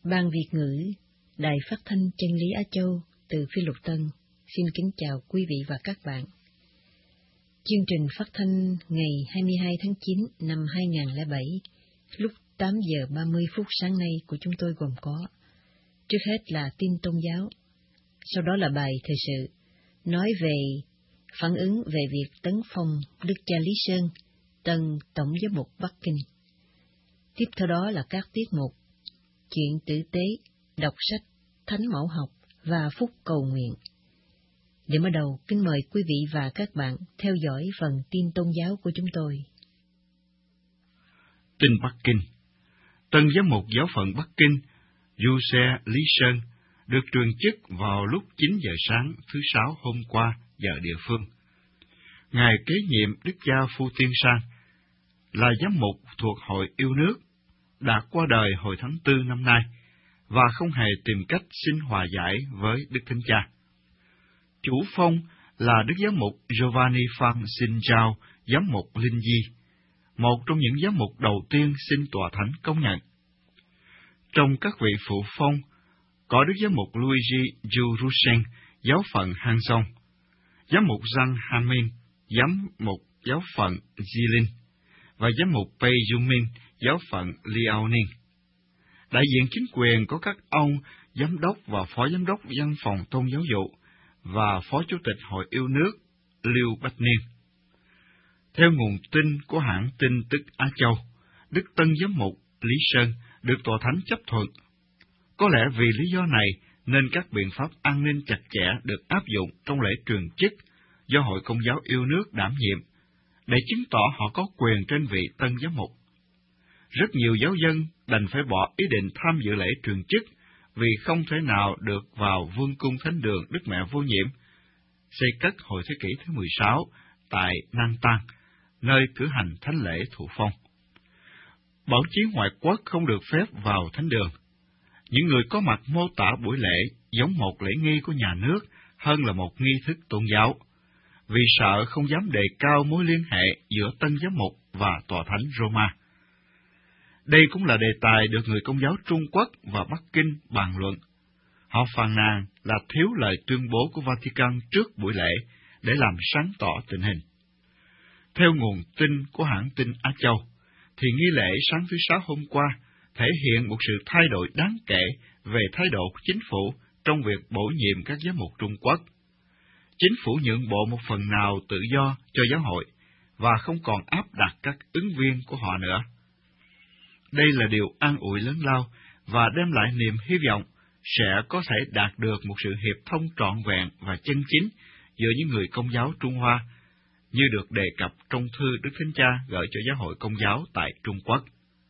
Ban Việt ngữ, Đài Phát thanh Chân lý Á Châu từ Phi Luật Tân xin kính chào quý vị và các bạn. Chương trình phát thanh ngày 22 tháng 9 năm 2007, lúc 8 giờ 30 phút sáng nay của chúng tôi gồm có: trước hết là tin tôn giáo, sau đó là bài thời sự, nói về phản ứng về việc tấn phong Đức cha Lý Sơn, tân tổng giám mục Bắc Kinh. Tiếp theo đó là các tiết mục chuyện tử tế, đọc sách, thánh mẫu học và phúc cầu nguyện. Để mở đầu, kính mời quý vị và các bạn theo dõi phần tin tôn giáo của chúng tôi. Tin Bắc Kinh. Tân giám mục giáo phận Bắc Kinh, Giuse Lý Sơn, được truyền chức vào lúc 9 giờ sáng thứ Sáu hôm qua giờ địa phương. Ngài kế nhiệm Đức cha Phu Tiên Sang, là giám mục thuộc Hội Yêu Nước, đã qua đời hồi tháng 4 năm nay và không hề tìm cách xin hòa giải với Đức Thánh Cha. Chủ phong là Đức Giám mục Giovanni Phan Xin Chao, giám mục Linh Di, một trong những giám mục đầu tiên xin tòa thánh công nhận. Trong các vị phụ phong, có Đức Giám mục Luigi Jurusen, giáo phận Hang Song, giám mục Zhang Hanmin, giám mục giáo phận Jilin, và giám mục Pei Yumin, giáo phận Liaoning. Đại diện chính quyền có các ông giám đốc và phó giám đốc văn phòng tôn giáo vụ và phó chủ tịch Hội Yêu Nước Lưu Bách Niên. Theo nguồn tin của hãng tin tức Á Châu, Đức Tân Giám mục Lý Sơn được tòa thánh chấp thuận. Có lẽ vì lý do này nên các biện pháp an ninh chặt chẽ được áp dụng trong lễ truyền chức do Hội Công giáo Yêu Nước đảm nhiệm, để chứng tỏ họ có quyền trên vị Tân Giám mục. Rất nhiều giáo dân đành phải bỏ ý định tham dự lễ truyền chức vì không thể nào được vào vương cung thánh đường Đức Mẹ Vô Nhiễm, xây cất hồi thế kỷ thứ 16 tại Nan Tang, nơi cử hành thánh lễ thụ phong. Báo chí ngoại quốc không được phép vào thánh đường. Những người có mặt mô tả buổi lễ giống một lễ nghi của nhà nước hơn là một nghi thức tôn giáo, vì sợ không dám đề cao mối liên hệ giữa Tân Giám mục và Tòa Thánh Roma. Đây cũng là đề tài được người Công giáo Trung Quốc và Bắc Kinh bàn luận. Họ phàn nàn là thiếu lời tuyên bố của Vatican trước buổi lễ để làm sáng tỏ tình hình. Theo nguồn tin của hãng tin Á Châu, thì nghi lễ sáng thứ Sáu hôm qua thể hiện một sự thay đổi đáng kể về thái độ của chính phủ trong việc bổ nhiệm các giám mục Trung Quốc. Chính phủ nhượng bộ một phần nào tự do cho giáo hội và không còn áp đặt các ứng viên của họ nữa. Đây là điều an ủi lớn lao và đem lại niềm hy vọng sẽ có thể đạt được một sự hiệp thông trọn vẹn và chân chính giữa những người Công giáo Trung Hoa, như được đề cập trong thư Đức Thánh Cha gửi cho giáo hội Công giáo tại Trung Quốc.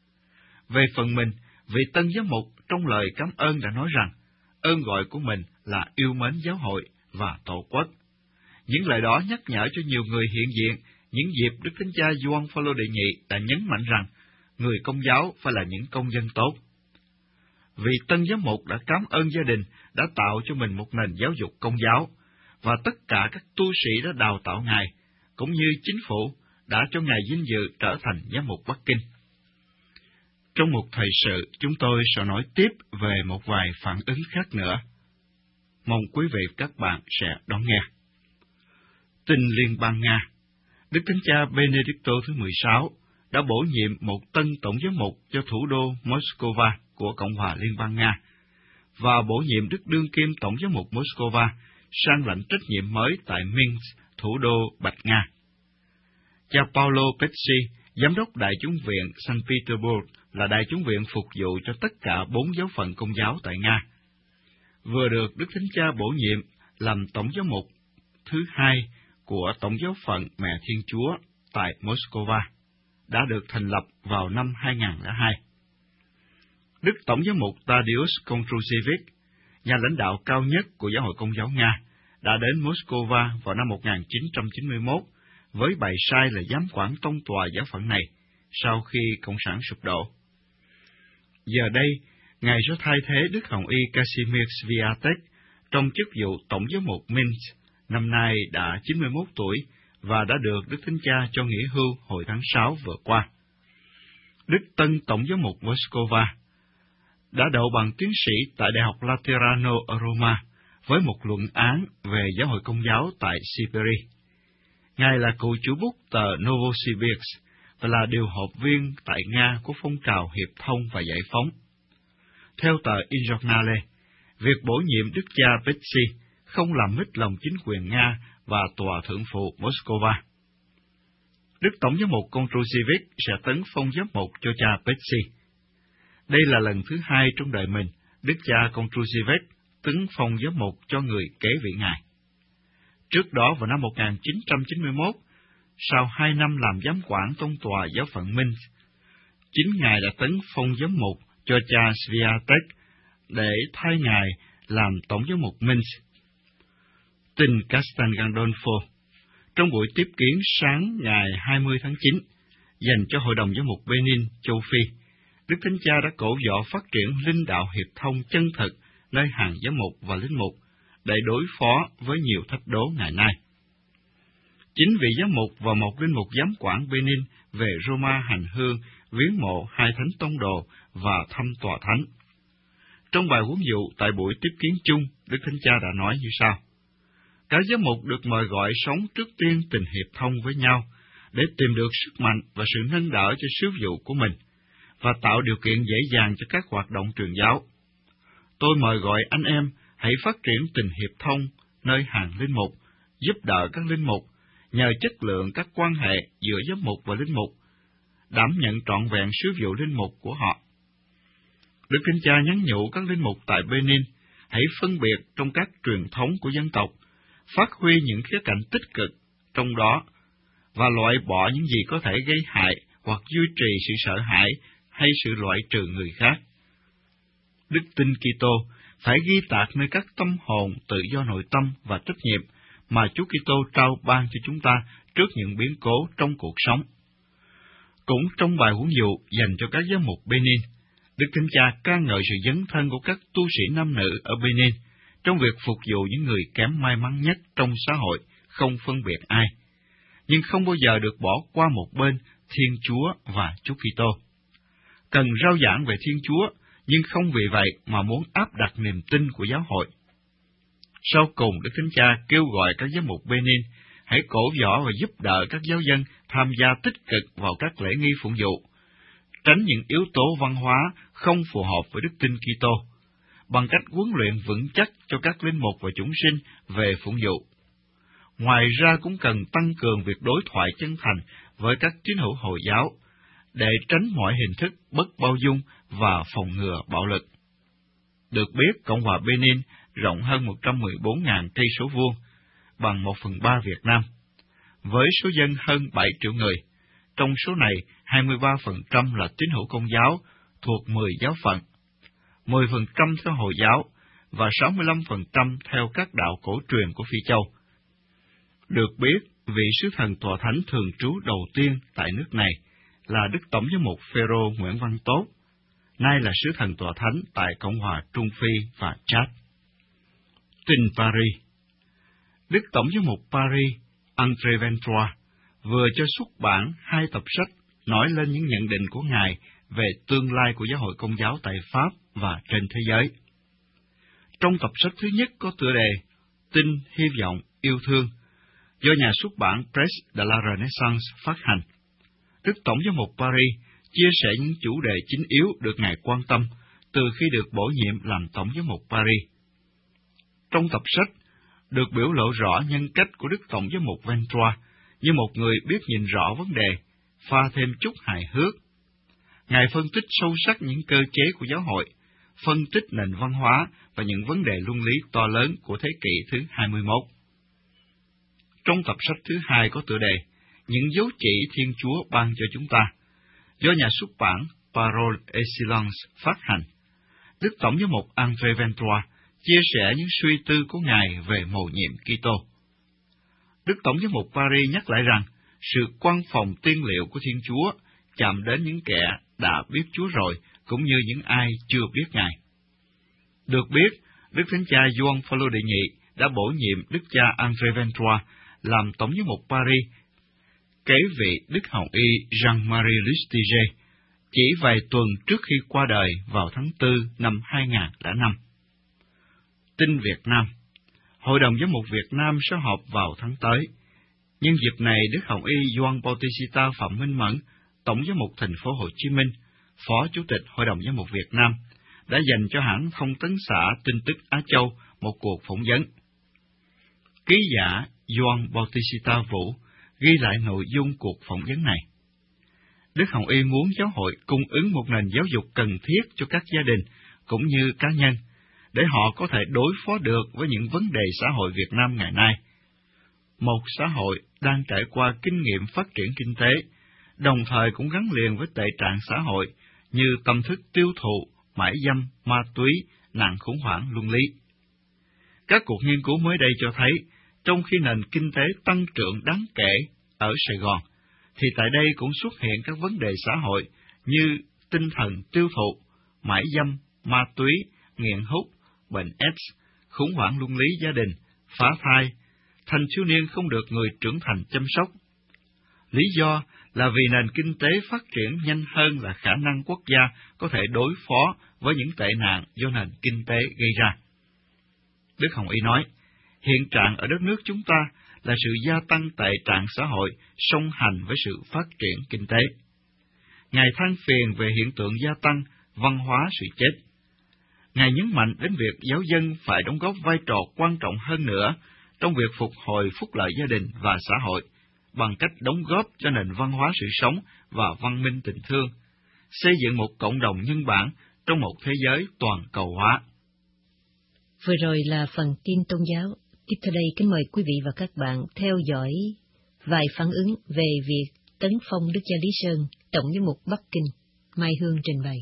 Về phần mình, vị Tân Giám mục trong lời cảm ơn đã nói rằng ơn gọi của mình là yêu mến giáo hội và Tổ quốc. Những lời đó nhắc nhở cho nhiều người hiện diện những dịp Đức Thánh Cha Gioan Phaolô đệ nhị đã nhấn mạnh rằng người Công giáo phải là những công dân tốt. Vị Tân Giám mục đã cảm ơn gia đình đã tạo cho mình một nền giáo dục Công giáo, và tất cả các tu sĩ đã đào tạo Ngài, cũng như chính phủ đã cho Ngài vinh dự trở thành Giám mục Bắc Kinh. Trong một thời sự, chúng tôi sẽ nói tiếp về một vài phản ứng khác nữa. Mong quý vị và các bạn sẽ đón nghe. Tin Liên bang Nga. Đức Thánh Cha Benedicto thứ 16 đã bổ nhiệm một tân tổng giám mục cho thủ đô Moscow của Cộng hòa Liên bang Nga, và bổ nhiệm Đức đương kim tổng giám mục Moscow sang lãnh trách nhiệm mới tại Minsk, thủ đô Bạch Nga. Cha Paolo Pesci, giám đốc Đại chúng viện Saint Petersburg, là đại chúng viện phục vụ cho tất cả 4 giáo phận Công giáo tại Nga, vừa được Đức Thánh Cha bổ nhiệm làm tổng giám mục thứ 2 của Tổng giáo phận Mẹ Thiên Chúa tại Moscow, đã được thành lập vào năm 2002. Đức Tổng giám mục Tadeusz Kondrusiewicz, nhà lãnh đạo cao nhất của Giáo hội Công giáo Nga, đã đến Moscow vào năm 1991 với bày sai là giám quản tông tòa giáo phận này sau khi Cộng sản sụp đổ. Giờ đây, Ngài sẽ thay thế Đức Hồng y Casimir Sviatek trong chức vụ Tổng giám mục Minsk, năm nay đã 91 tuổi và đã được Đức Thánh Cha cho nghỉ hưu hồi tháng 6 vừa qua. Đức Tân Tổng giám mục Moscow, đã đậu bằng tiến sĩ tại Đại học Laterano ở Roma với một luận án về giáo hội Công giáo tại Siberia. Ngài là cựu chủ bút tờ Novosibirsk và là điều hợp viên tại Nga của phong trào hiệp thông và giải phóng. Theo tờ Injornale, việc bổ nhiệm đức cha Petsi không làm mít lòng chính quyền Nga và tòa thượng phụ Moscow. Đức Tổng giám mục Kontrusiewicz sẽ tấn phong giám mục cho cha Petsi. Đây là lần thứ hai trong đời mình, đức cha Kontrusiewicz tấn phong giám mục cho người kế vị ngài. Trước đó vào năm 1991, sau 2 năm làm giám quản tông tòa giáo phận Minsk, chính ngài đã tấn phong giám mục cho cha Sviatek để thay ngài làm tổng giám mục Minsk. Tin Castan Gandolfo. Trong buổi tiếp kiến sáng ngày 20 tháng 9, dành cho Hội đồng Giám mục Benin, châu Phi, Đức Thánh Cha đã cổ võ phát triển linh đạo hiệp thông chân thực nơi hàng giám mục và linh mục để đối phó với nhiều thách đố ngày nay. 9 vị giám mục và một linh mục giám quản Benin về Roma hành hương viếng mộ 2 thánh tông đồ và thăm tòa thánh. Trong bài huấn dụ tại buổi tiếp kiến chung, Đức Thánh Cha đã nói như sau: các giám mục được mời gọi sống trước tiên tình hiệp thông với nhau để tìm được sức mạnh và sự nâng đỡ cho sứ vụ của mình và tạo điều kiện dễ dàng cho các hoạt động truyền giáo. Tôi mời gọi anh em hãy phát triển tình hiệp thông nơi hàng linh mục, giúp đỡ các linh mục, nhờ chất lượng các quan hệ giữa giám mục và linh mục, đảm nhận trọn vẹn sứ vụ linh mục của họ. Đức Thánh Cha nhắn nhủ các linh mục tại Benin hãy phân biệt trong các truyền thống của dân tộc, phát huy những khía cạnh tích cực trong đó và loại bỏ những gì có thể gây hại hoặc duy trì sự sợ hãi hay sự loại trừ người khác. Đức tin Kitô phải ghi tạc nơi các tâm hồn tự do nội tâm và trách nhiệm mà Chúa Kitô trao ban cho chúng ta trước những biến cố trong cuộc sống. Cũng trong bài huấn dụ dành cho các giám mục Benin, Đức Thánh Cha ca ngợi sự dấn thân của các tu sĩ nam nữ ở Benin trong việc phục vụ những người kém may mắn nhất trong xã hội, không phân biệt ai, nhưng không bao giờ được bỏ qua một bên Thiên Chúa và Chúa Kitô. Cần rao giảng về Thiên Chúa, nhưng không vì vậy mà muốn áp đặt niềm tin của giáo hội. Sau cùng, Đức Thánh Cha kêu gọi các giám mục Benin hãy cổ võ và giúp đỡ các giáo dân tham gia tích cực vào các lễ nghi phụng vụ, tránh những yếu tố văn hóa không phù hợp với đức tin Kitô, bằng cách huấn luyện vững chắc cho các linh mục và chúng sinh về phụng vụ. Ngoài ra cũng cần tăng cường việc đối thoại chân thành với các tín hữu Hồi giáo, để tránh mọi hình thức bất bao dung và phòng ngừa bạo lực. Được biết, Cộng hòa Benin rộng hơn 114.000 cây số vuông, bằng 1/3 Việt Nam, với số dân hơn 7 triệu người. Trong số này, 23% là tín hữu Công giáo thuộc 10 giáo phận, 10% theo Hồi giáo và 65% theo các đạo cổ truyền của Phi Châu. Được biết, vị sứ thần tòa thánh thường trú đầu tiên tại nước này là Đức Tổng giám mục Phêrô Nguyễn Văn Tốt, nay là sứ thần tòa thánh tại Cộng hòa Trung Phi và Chad. Tin Paris. Đức Tổng giám mục Paris, André Ventura, vừa cho xuất bản 2 tập sách nói lên những nhận định của Ngài về tương lai của giáo hội Công giáo tại Pháp và trên thế giới. Trong tập sách thứ nhất có tựa đề Tin, Hy vọng, Yêu thương, do nhà xuất bản Presse de la Renaissance phát hành. Đức Tổng giám mục Paris chia sẻ những chủ đề chính yếu được Ngài quan tâm từ khi được bổ nhiệm làm Tổng giám mục Paris. Trong tập sách, được biểu lộ rõ nhân cách của Đức Tổng giám mục Ventura như một người biết nhìn rõ vấn đề, pha thêm chút hài hước. Ngài phân tích sâu sắc những cơ chế của giáo hội, phân tích nền văn hóa và những vấn đề luân lý to lớn của thế kỷ thứ 21. Trong tập sách thứ 2 có tựa đề Những dấu chỉ Thiên Chúa ban cho chúng ta, do nhà xuất bản Parole et Silence phát hành. Đức Tổng giám mục André Ventura chia sẻ những suy tư của Ngài về mầu nhiệm Kitô. Đức Tổng giám mục Paris nhắc lại rằng sự quan phòng tiên liệu của Thiên Chúa chạm đến những kẻ đã biết Chúa rồi, cũng như những ai chưa biết Ngài. Được biết, Đức Thánh Cha Gioan Phaolô đệ nhị đã bổ nhiệm Đức cha André Ventura làm Tổng giám mục Paris, kế vị Đức Hồng y Jean-Marie Lustiger, chỉ vài tuần trước khi qua đời vào tháng 4 năm 2005. Tin Việt Nam. Hội đồng Giám mục Việt Nam sẽ họp vào tháng tới. Nhân dịp này, Đức Hồng Y Gioan Bautista Phạm Minh Mẫn, Tổng giám mục thành phố Hồ Chí Minh, Phó Chủ tịch Hội đồng Giám mục Việt Nam, đã dành cho hãng thông tấn xã Tin tức Á Châu một cuộc phỏng vấn. Ký giả Gioan Bautista Vũ ghi lại nội dung cuộc phỏng vấn này. Đức Hồng Y muốn giáo hội cung ứng một nền giáo dục cần thiết cho các gia đình cũng như cá nhân, để họ có thể đối phó được với những vấn đề xã hội Việt Nam ngày nay. Một xã hội đang trải qua kinh nghiệm phát triển kinh tế, đồng thời cũng gắn liền với tệ trạng xã hội như tâm thức tiêu thụ, mại dâm, ma túy, nạn khủng hoảng luân lý. Các cuộc nghiên cứu mới đây cho thấy, trong khi nền kinh tế tăng trưởng đáng kể ở Sài Gòn, thì tại đây cũng xuất hiện các vấn đề xã hội như tinh thần tiêu thụ, mại dâm, ma túy, nghiện hút, bệnh AIDS, khủng hoảng luân lý gia đình, phá thai, thanh thiếu niên không được người trưởng thành chăm sóc. Lý do là vì nền kinh tế phát triển nhanh hơn là khả năng quốc gia có thể đối phó với những tệ nạn do nền kinh tế gây ra. Đức Hồng Y nói, hiện trạng ở đất nước chúng ta là sự gia tăng tệ trạng xã hội song hành với sự phát triển kinh tế. Ngài than phiền về hiện tượng gia tăng văn hóa sự chết. Ngài nhấn mạnh đến việc giáo dân phải đóng góp vai trò quan trọng hơn nữa trong việc phục hồi phúc lợi gia đình và xã hội, bằng cách đóng góp cho nền văn hóa sự sống và văn minh tình thương, xây dựng một cộng đồng nhân bản trong một thế giới toàn cầu hóa. Vừa rồi là phần tin tôn giáo. Tiếp theo đây, kính mời quý vị và các bạn theo dõi vài phản ứng về việc tấn phong Đức cha Lý Sơn, Tổng giám mục Bắc Kinh. Mai Hương trình bày.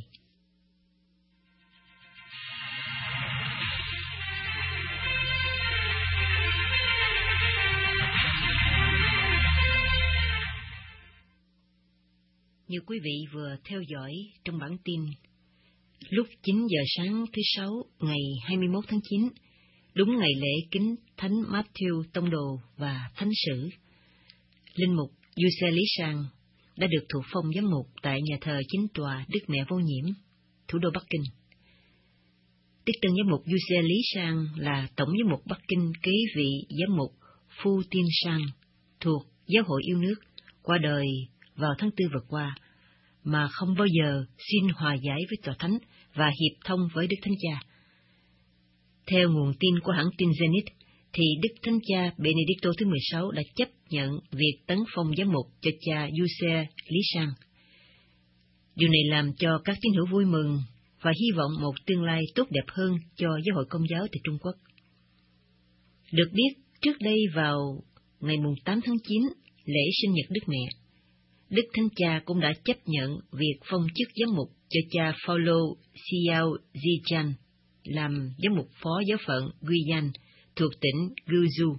Như quý vị vừa theo dõi trong bản tin, lúc 9 giờ sáng thứ Sáu ngày 21 tháng 9, đúng ngày lễ kính Thánh Matthew Tông Đồ và Thánh Sử, Linh mục Giuse Lý Sang đã được thụ phong giám mục tại nhà thờ Chính tòa Đức Mẹ Vô Nhiễm, thủ đô Bắc Kinh. Đức tân giám mục Giuse Lý Sang là Tổng giám mục Bắc Kinh kế vị giám mục Phu Tiên Sang thuộc Giáo hội Yêu Nước, qua đời vào tháng 4 vừa qua, mà không bao giờ xin hòa giải với Tòa Thánh và hiệp thông với Đức Thánh Cha. Theo nguồn tin của hãng tin Zenit, thì Đức Thánh Cha Benedicto thứ 16 đã chấp nhận việc tấn phong giám mục cho cha Giuse Lý Sang. Điều này làm cho các tín hữu vui mừng và hy vọng một tương lai tốt đẹp hơn cho giáo hội Công giáo tại Trung Quốc. Được biết, trước đây vào ngày 8 tháng 9, lễ sinh nhật Đức Mẹ, Đức Thánh Cha cũng đã chấp nhận việc phong chức giám mục cho cha Paulo Xiao Zichan làm giám mục phó giáo phận Guiyan thuộc tỉnh Guizhou.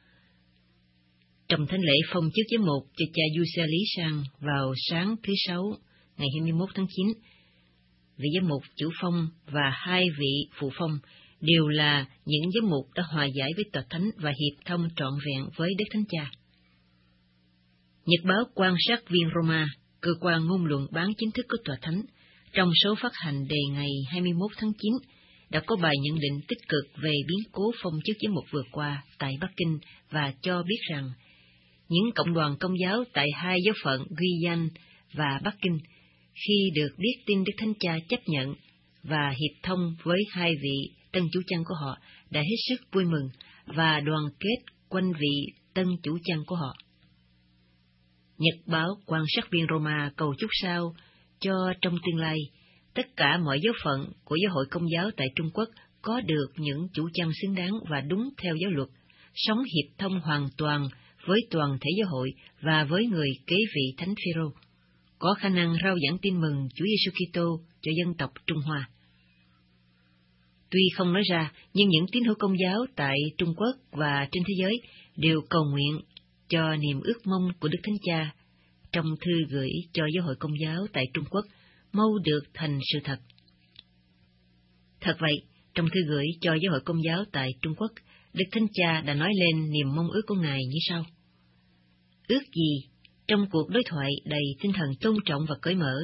Trong thánh lễ phong chức giám mục cho cha Giuse Lý Sang vào sáng thứ Sáu ngày 21 tháng 9, vị giám mục chủ phong và hai vị phụ phong đều là những giám mục đã hòa giải với Tòa Thánh và hiệp thông trọn vẹn với Đức Thánh Cha. Nhật báo Quan sát viên Roma, cơ quan ngôn luận bán chính thức của Tòa Thánh, trong số phát hành đề ngày 21 tháng 9, đã có bài nhận định tích cực về biến cố phong chức giám mục vừa qua tại Bắc Kinh và cho biết rằng những cộng đoàn Công giáo tại hai giáo phận Guiyan và Bắc Kinh, khi được biết tin Đức Thánh Cha chấp nhận và hiệp thông với hai vị tân chủ chăn của họ, đã hết sức vui mừng và đoàn kết quanh vị tân chủ chăn của họ. Nhật báo Quan sát viên Roma cầu chúc sao cho trong tương lai, tất cả mọi giáo phận của giáo hội Công giáo tại Trung Quốc có được những chủ chăn xứng đáng và đúng theo giáo luật, sống hiệp thông hoàn toàn với toàn thể giáo hội và với người kế vị Thánh Phêrô, có khả năng rao giảng tin mừng Chúa Giêsu Kitô cho dân tộc Trung Hoa. Tuy không nói ra, nhưng những tín hữu Công giáo tại Trung Quốc và trên thế giới đều cầu nguyện cho niềm ước mong của Đức Thánh Cha trong thư gửi cho giáo hội Công giáo tại Trung Quốc mau được thành sự thật. Thật vậy, trong thư gửi cho giáo hội Công giáo tại Trung Quốc, Đức Thánh Cha đã nói lên niềm mong ước của Ngài như sau: ước gì trong cuộc đối thoại đầy tinh thần tôn trọng và cởi mở,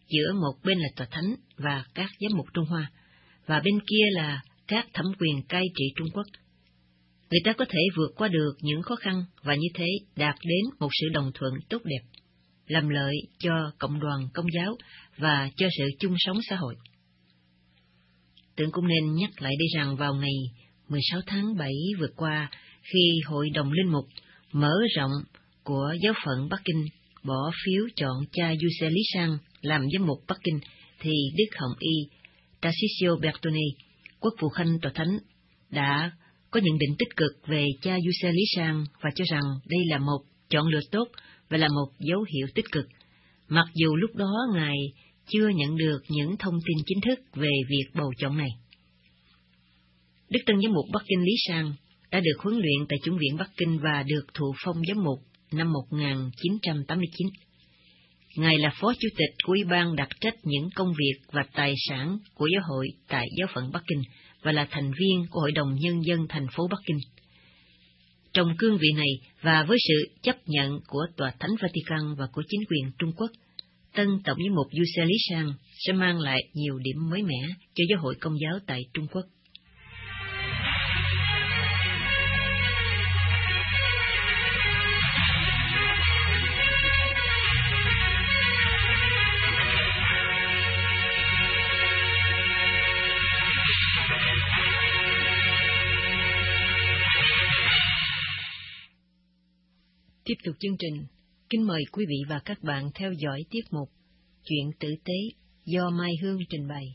giữa một bên là tòa thánh và các giám mục Trung Hoa, và bên kia là các thẩm quyền cai trị Trung Quốc. Người ta có thể vượt qua được những khó khăn và như thế đạt đến một sự đồng thuận tốt đẹp, làm lợi cho cộng đoàn Công giáo và cho sự chung sống xã hội. Tưởng cũng nên nhắc lại đây rằng vào ngày 16 tháng 7 vừa qua, khi Hội đồng Linh mục mở rộng của giáo phận Bắc Kinh bỏ phiếu chọn cha Giuse Lý Sang làm giám mục Bắc Kinh, thì Đức Hồng Y Tarcisio Bertone, quốc vụ khanh tòa thánh, đã có nhận định tích cực về cha Giuse Lý Sang và cho rằng đây là một chọn lựa tốt và là một dấu hiệu tích cực, mặc dù lúc đó Ngài chưa nhận được những thông tin chính thức về việc bầu chọn này. Đức Tân Giám mục Bắc Kinh Lý Sang đã được huấn luyện tại Chủng viện Bắc Kinh và được thụ phong giám mục năm 1989. Ngài là Phó Chủ tịch của Ủy ban đặc trách những công việc và tài sản của giáo hội tại giáo phận Bắc Kinh và là thành viên của Hội đồng Nhân dân thành phố Bắc Kinh. Trong cương vị này và với sự chấp nhận của Tòa Thánh Vatican và của chính quyền Trung Quốc, tân tổng giám mục Giuse Lý Sang sẽ mang lại nhiều điểm mới mẻ cho giáo hội Công giáo tại Trung Quốc. Tiếp tục chương trình, kính mời quý vị và các bạn theo dõi tiết mục Chuyện tử tế do Mai Hương trình bày.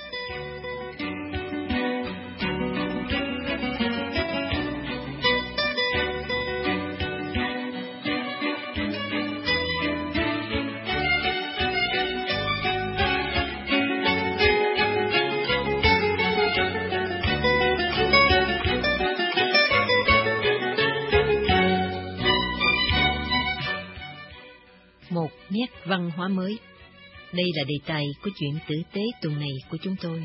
Một nét văn hóa mới. Đây là đề tài của Chuyện tử tế tuần này của chúng tôi.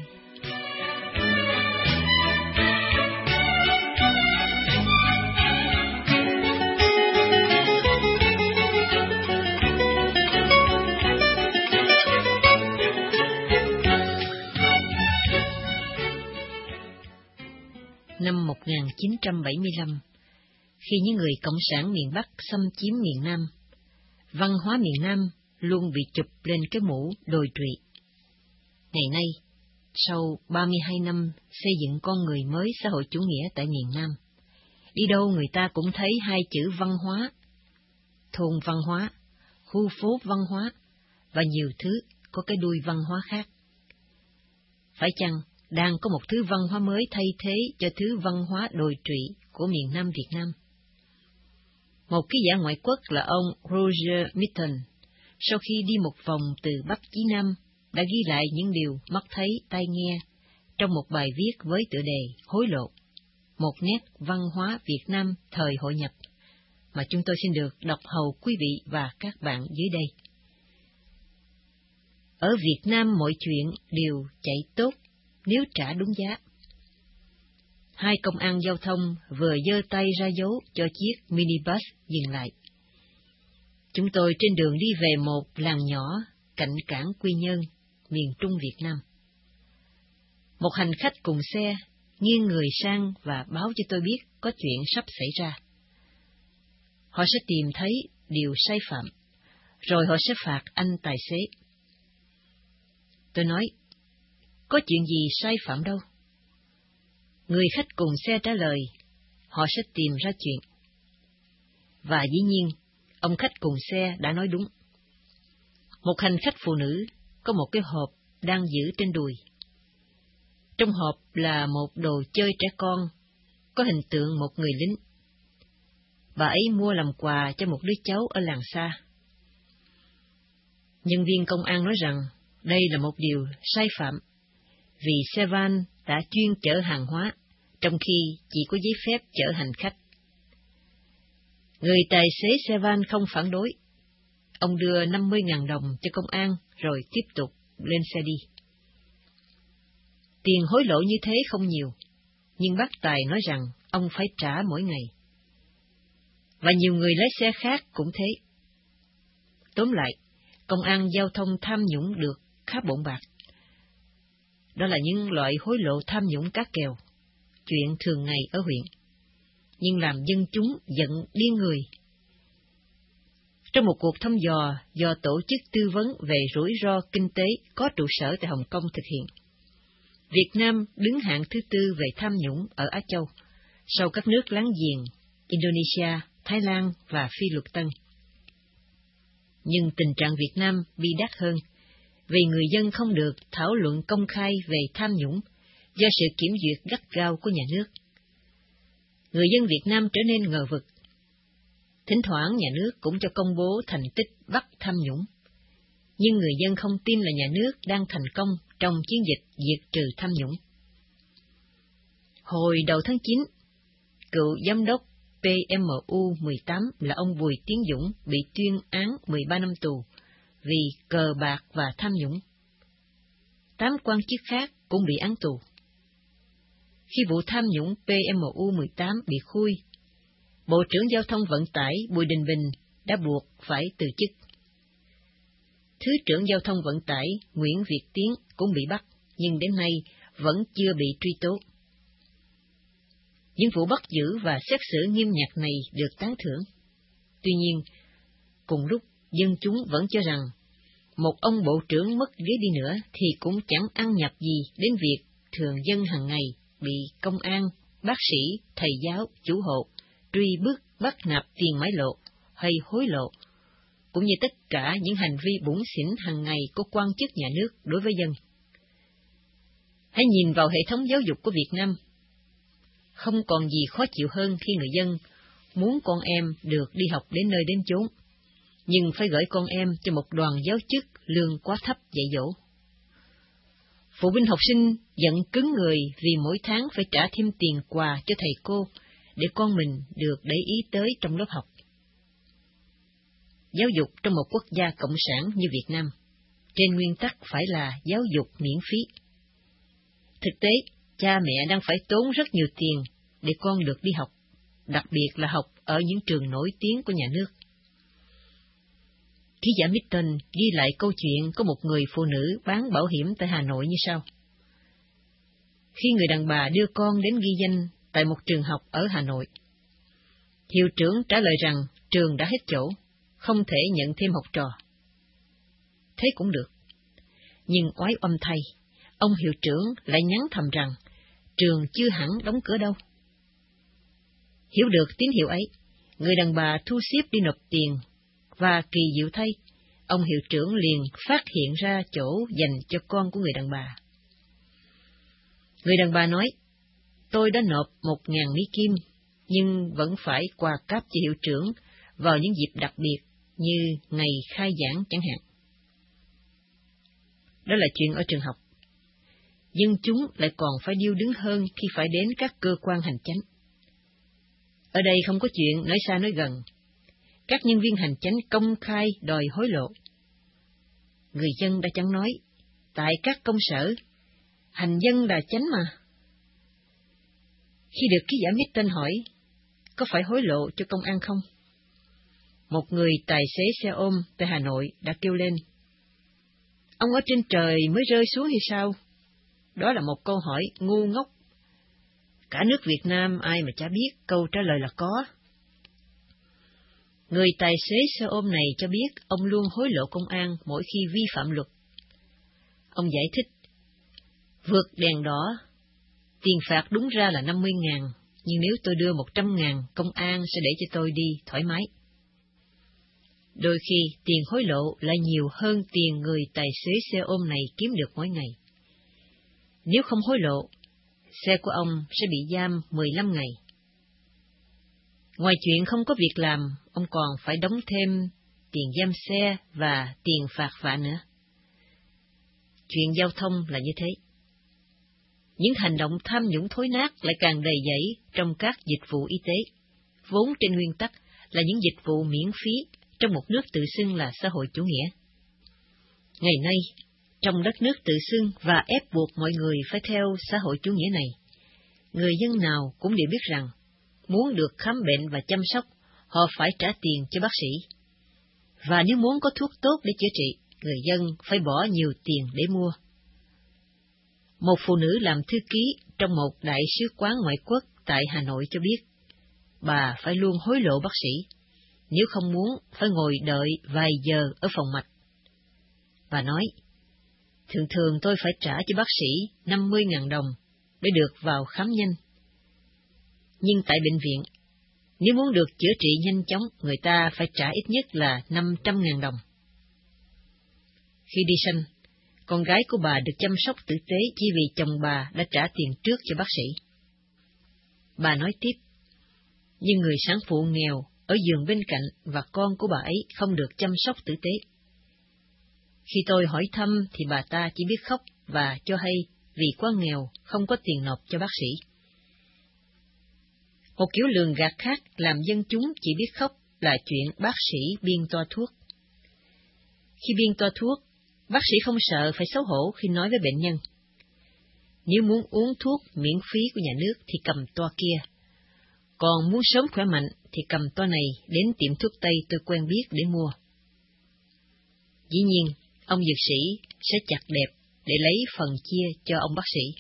Năm 1975, khi những người Cộng sản miền Bắc xâm chiếm miền Nam, văn hóa miền Nam luôn bị chụp lên cái mũ đồi trụy. Ngày nay, sau 32 năm xây dựng con người mới xã hội chủ nghĩa tại miền Nam, đi đâu người ta cũng thấy hai chữ văn hóa, thôn văn hóa, khu phố văn hóa và nhiều thứ có cái đuôi văn hóa khác. Phải chăng đang có một thứ văn hóa mới thay thế cho thứ văn hóa đồi trụy của miền Nam Việt Nam? Một ký giả ngoại quốc là ông Roger Mitton, sau khi đi một vòng từ Bắc chí Nam, đã ghi lại những điều mắt thấy tai nghe trong một bài viết với tựa đề Hối lộ, một nét văn hóa Việt Nam thời hội nhập, mà chúng tôi xin được đọc hầu quý vị và các bạn dưới đây. Ở Việt Nam mọi chuyện đều chạy tốt nếu trả đúng giá. Hai công an giao thông vừa giơ tay ra dấu cho chiếc minibus dừng lại. Chúng tôi trên đường đi về một làng nhỏ cạnh cảng Quy Nhơn, miền Trung Việt Nam. Một hành khách cùng xe nghiêng người sang và báo cho tôi biết có chuyện sắp xảy ra. Họ sẽ tìm thấy điều sai phạm, rồi họ sẽ phạt anh tài xế. Tôi nói, có chuyện gì sai phạm đâu? Người khách cùng xe trả lời, họ sẽ tìm ra chuyện. Và dĩ nhiên, ông khách cùng xe đã nói đúng. Một hành khách phụ nữ có một cái hộp đang giữ trên đùi. Trong hộp là một đồ chơi trẻ con, có hình tượng một người lính. Bà ấy mua làm quà cho một đứa cháu ở làng xa. Nhân viên công an nói rằng đây là một điều sai phạm, vì xe van đã chuyên chở hàng hóa, trong khi chỉ có giấy phép chở hành khách. Người tài xế xe van không phản đối. Ông đưa 50.000 đồng cho công an rồi tiếp tục lên xe đi. Tiền hối lộ như thế không nhiều, nhưng bác tài nói rằng ông phải trả mỗi ngày. Và nhiều người lái xe khác cũng thế. Tóm lại, công an giao thông tham nhũng được khá bộn bạc. Đó là những loại hối lộ tham nhũng cá kèo, chuyện thường ngày ở huyện, nhưng làm dân chúng giận điên người. Trong một cuộc thăm dò do Tổ chức Tư vấn về Rủi ro Kinh tế có trụ sở tại Hồng Kông thực hiện, Việt Nam đứng hạng thứ 4 về tham nhũng ở Á Châu, sau các nước láng giềng Indonesia, Thái Lan và Phi Luật Tân. Nhưng tình trạng Việt Nam bi đát hơn, vì người dân không được thảo luận công khai về tham nhũng do sự kiểm duyệt gắt gao của nhà nước. Người dân Việt Nam trở nên ngờ vực. Thỉnh thoảng nhà nước cũng cho công bố thành tích bắt tham nhũng, nhưng người dân không tin là nhà nước đang thành công trong chiến dịch diệt trừ tham nhũng. Hồi đầu tháng 9, cựu giám đốc PMU 18 là ông Bùi Tiến Dũng bị tuyên án 13 năm tù vì cờ bạc và tham nhũng. 8 quan chức khác cũng bị án tù. Khi vụ tham nhũng PMU 18 bị khui, Bộ trưởng Giao thông Vận tải Bùi Đình Bình đã buộc phải từ chức. Thứ trưởng Giao thông Vận tải Nguyễn Việt Tiến cũng bị bắt, nhưng đến nay vẫn chưa bị truy tố. Những vụ bắt giữ và xét xử nghiêm ngặt này được tán thưởng. Tuy nhiên, cùng lúc dân chúng vẫn cho rằng một ông bộ trưởng mất ghế đi nữa thì cũng chẳng ăn nhập gì đến việc thường dân hàng ngày bị công an, bác sĩ, thầy giáo, chủ hộ truy bức bắt nạp tiền mãi lộ hay hối lộ, cũng như tất cả những hành vi bủn xỉn hàng ngày của quan chức nhà nước đối với dân. Hãy nhìn vào hệ thống giáo dục của Việt Nam. Không còn gì khó chịu hơn khi người dân muốn con em được đi học đến nơi đến chốn, nhưng phải gửi con em cho một đoàn giáo chức lương quá thấp dạy dỗ. Phụ huynh học sinh giận cứng người vì mỗi tháng phải trả thêm tiền quà cho thầy cô để con mình được để ý tới trong lớp học. Giáo dục trong một quốc gia cộng sản như Việt Nam, trên nguyên tắc phải là giáo dục miễn phí. Thực tế, cha mẹ đang phải tốn rất nhiều tiền để con được đi học, đặc biệt là học ở những trường nổi tiếng của nhà nước. Ký giả Milton ghi lại câu chuyện có một người phụ nữ bán bảo hiểm tại Hà Nội như sau. Khi người đàn bà đưa con đến ghi danh tại một trường học ở Hà Nội, hiệu trưởng trả lời rằng trường đã hết chỗ, không thể nhận thêm học trò. Thế cũng được. Nhưng oái oăm thay, ông hiệu trưởng lại nhắn thầm rằng trường chưa hẳn đóng cửa đâu. Hiểu được tín hiệu ấy, người đàn bà thu xếp đi nộp tiền, và kỳ diệu thay, ông hiệu trưởng liền phát hiện ra chỗ dành cho con của người đàn bà. Người đàn bà nói, tôi đã nộp 1.000 Mỹ Kim, nhưng vẫn phải quà cáp cho hiệu trưởng vào những dịp đặc biệt như ngày khai giảng chẳng hạn. Đó là chuyện ở trường học. Dân chúng lại còn phải điêu đứng hơn khi phải đến các cơ quan hành chánh. Ở đây không có chuyện nói xa nói gần. Các nhân viên hành chánh công khai đòi hối lộ. Người dân đã chẳng nói, tại các công sở, hành dân là chánh mà. Khi được ký giả Milton hỏi, có phải hối lộ cho công an không? Một người tài xế xe ôm tại Hà Nội đã kêu lên, ông ở trên trời mới rơi xuống hay sao? Đó là một câu hỏi ngu ngốc. Cả nước Việt Nam ai mà chả biết câu trả lời là có. Người tài xế xe ôm này cho biết ông luôn hối lộ công an mỗi khi vi phạm luật. Ông giải thích, vượt đèn đỏ, tiền phạt đúng ra là 50.000, nhưng nếu tôi đưa 100.000, công an sẽ để cho tôi đi thoải mái. Đôi khi tiền hối lộ lại nhiều hơn tiền người tài xế xe ôm này kiếm được mỗi ngày. Nếu không hối lộ, xe của ông sẽ bị giam 15 ngày. Ngoài chuyện không có việc làm, ông còn phải đóng thêm tiền giam xe và tiền phạt vạ nữa. Chuyện giao thông là như thế. Những hành động tham nhũng thối nát lại càng đầy dẫy trong các dịch vụ y tế, vốn trên nguyên tắc là những dịch vụ miễn phí trong một nước tự xưng là xã hội chủ nghĩa. Ngày nay, trong đất nước tự xưng và ép buộc mọi người phải theo xã hội chủ nghĩa này, người dân nào cũng đều biết rằng, muốn được khám bệnh và chăm sóc, họ phải trả tiền cho bác sĩ. Và nếu muốn có thuốc tốt để chữa trị, người dân phải bỏ nhiều tiền để mua. Một phụ nữ làm thư ký trong một đại sứ quán ngoại quốc tại Hà Nội cho biết, bà phải luôn hối lộ bác sĩ, nếu không muốn phải ngồi đợi vài giờ ở phòng mạch. Bà nói, thường thường tôi phải trả cho bác sĩ 50.000 đồng để được vào khám nhanh. Nhưng tại bệnh viện, nếu muốn được chữa trị nhanh chóng, người ta phải trả ít nhất là 500.000 đồng. Khi đi sanh, con gái của bà được chăm sóc tử tế chỉ vì chồng bà đã trả tiền trước cho bác sĩ. Bà nói tiếp, nhưng người sản phụ nghèo ở giường bên cạnh và con của bà ấy không được chăm sóc tử tế. Khi tôi hỏi thăm thì bà ta chỉ biết khóc và cho hay vì quá nghèo không có tiền nộp cho bác sĩ. Một kiểu lường gạt khác làm dân chúng chỉ biết khóc là chuyện bác sĩ biên toa thuốc. Khi biên toa thuốc, bác sĩ không sợ phải xấu hổ khi nói với bệnh nhân, nếu muốn uống thuốc miễn phí của nhà nước thì cầm toa kia, còn muốn sớm khỏe mạnh thì cầm toa này đến tiệm thuốc Tây tôi quen biết để mua. Dĩ nhiên, ông dược sĩ sẽ chặt đẹp để lấy phần chia cho ông bác sĩ.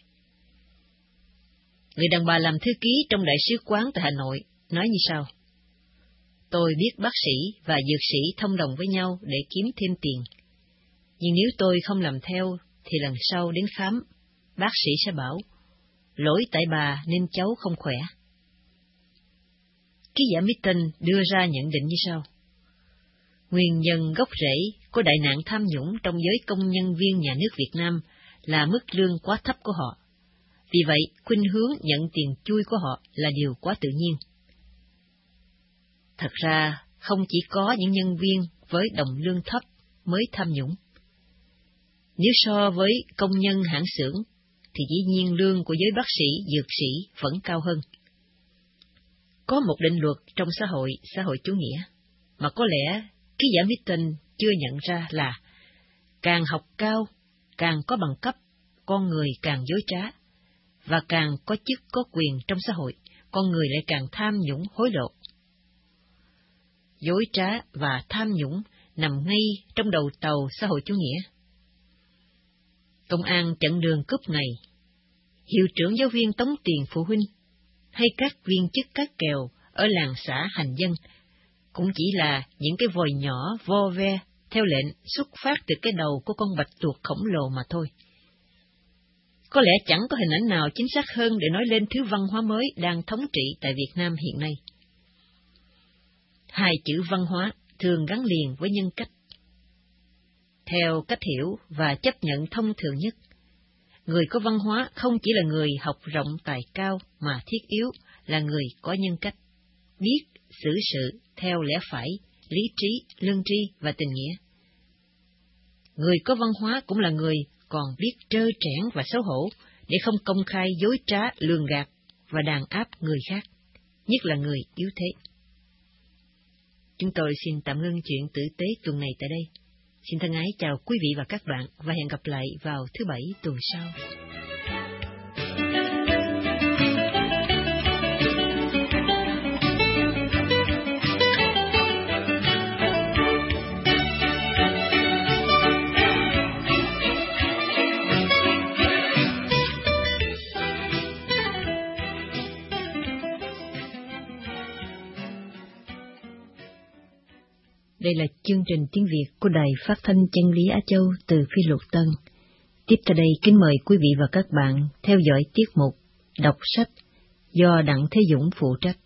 Người đàn bà làm thư ký trong đại sứ quán tại Hà Nội nói như sau, tôi biết bác sĩ và dược sĩ thông đồng với nhau để kiếm thêm tiền, nhưng nếu tôi không làm theo thì lần sau đến khám, bác sĩ sẽ bảo, lỗi tại bà nên cháu không khỏe. Ký giả Mitton đưa ra nhận định như sau, nguyên nhân gốc rễ của đại nạn tham nhũng trong giới công nhân viên nhà nước Việt Nam là mức lương quá thấp của họ. Vì vậy, khuynh hướng nhận tiền chui của họ là điều quá tự nhiên. Thật ra, không chỉ có những nhân viên với đồng lương thấp mới tham nhũng. Nếu so với công nhân hãng xưởng, thì dĩ nhiên lương của giới bác sĩ, dược sĩ vẫn cao hơn. Có một định luật trong xã hội chủ nghĩa, mà có lẽ ký giả Mitton chưa nhận ra là càng học cao, càng có bằng cấp, con người càng dối trá, và càng có chức có quyền trong xã hội, con người lại càng tham nhũng hối lộ. Dối trá và tham nhũng nằm ngay trong đầu tàu xã hội chủ nghĩa. Công an chặn đường cướp ngày, hiệu trưởng giáo viên tống tiền phụ huynh, hay các viên chức cát kèo ở làng xã hành dân, cũng chỉ là những cái vòi nhỏ vo ve theo lệnh xuất phát từ cái đầu của con bạch tuộc khổng lồ mà thôi. Có lẽ chẳng có hình ảnh nào chính xác hơn để nói lên thứ văn hóa mới đang thống trị tại Việt Nam hiện nay. Hai chữ văn hóa thường gắn liền với nhân cách. Theo cách hiểu và chấp nhận thông thường nhất, người có văn hóa không chỉ là người học rộng tài cao mà thiết yếu là người có nhân cách, biết xử sự theo lẽ phải, lý trí, lương tri và tình nghĩa. Người có văn hóa cũng là người còn biết trơ trẽn và xấu hổ để không công khai dối trá, lường gạt và đàn áp người khác, nhất là người yếu thế. Chúng tôi xin tạm ngưng chuyện tử tế tuần này tại đây. Xin thân ái chào quý vị và các bạn và hẹn gặp lại vào thứ Bảy tuần sau. Đây là chương trình tiếng Việt của Đài Phát thanh Chân lý Á Châu từ Phi Luật Tân. Tiếp theo đây kính mời quý vị và các bạn theo dõi tiết mục Đọc sách do Đặng Thế Dũng phụ trách.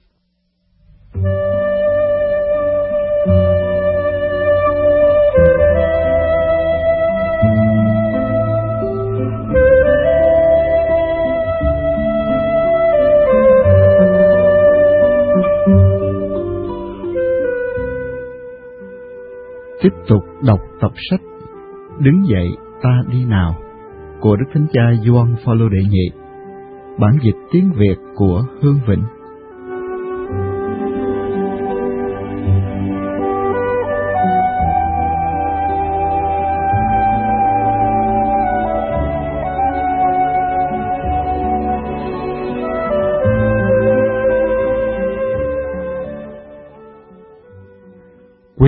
Tiếp tục đọc tập sách Đứng dậy ta đi nào của Đức Thánh Cha Gioan Phaolô đệ nhị, bản dịch tiếng Việt của Hương Vĩnh.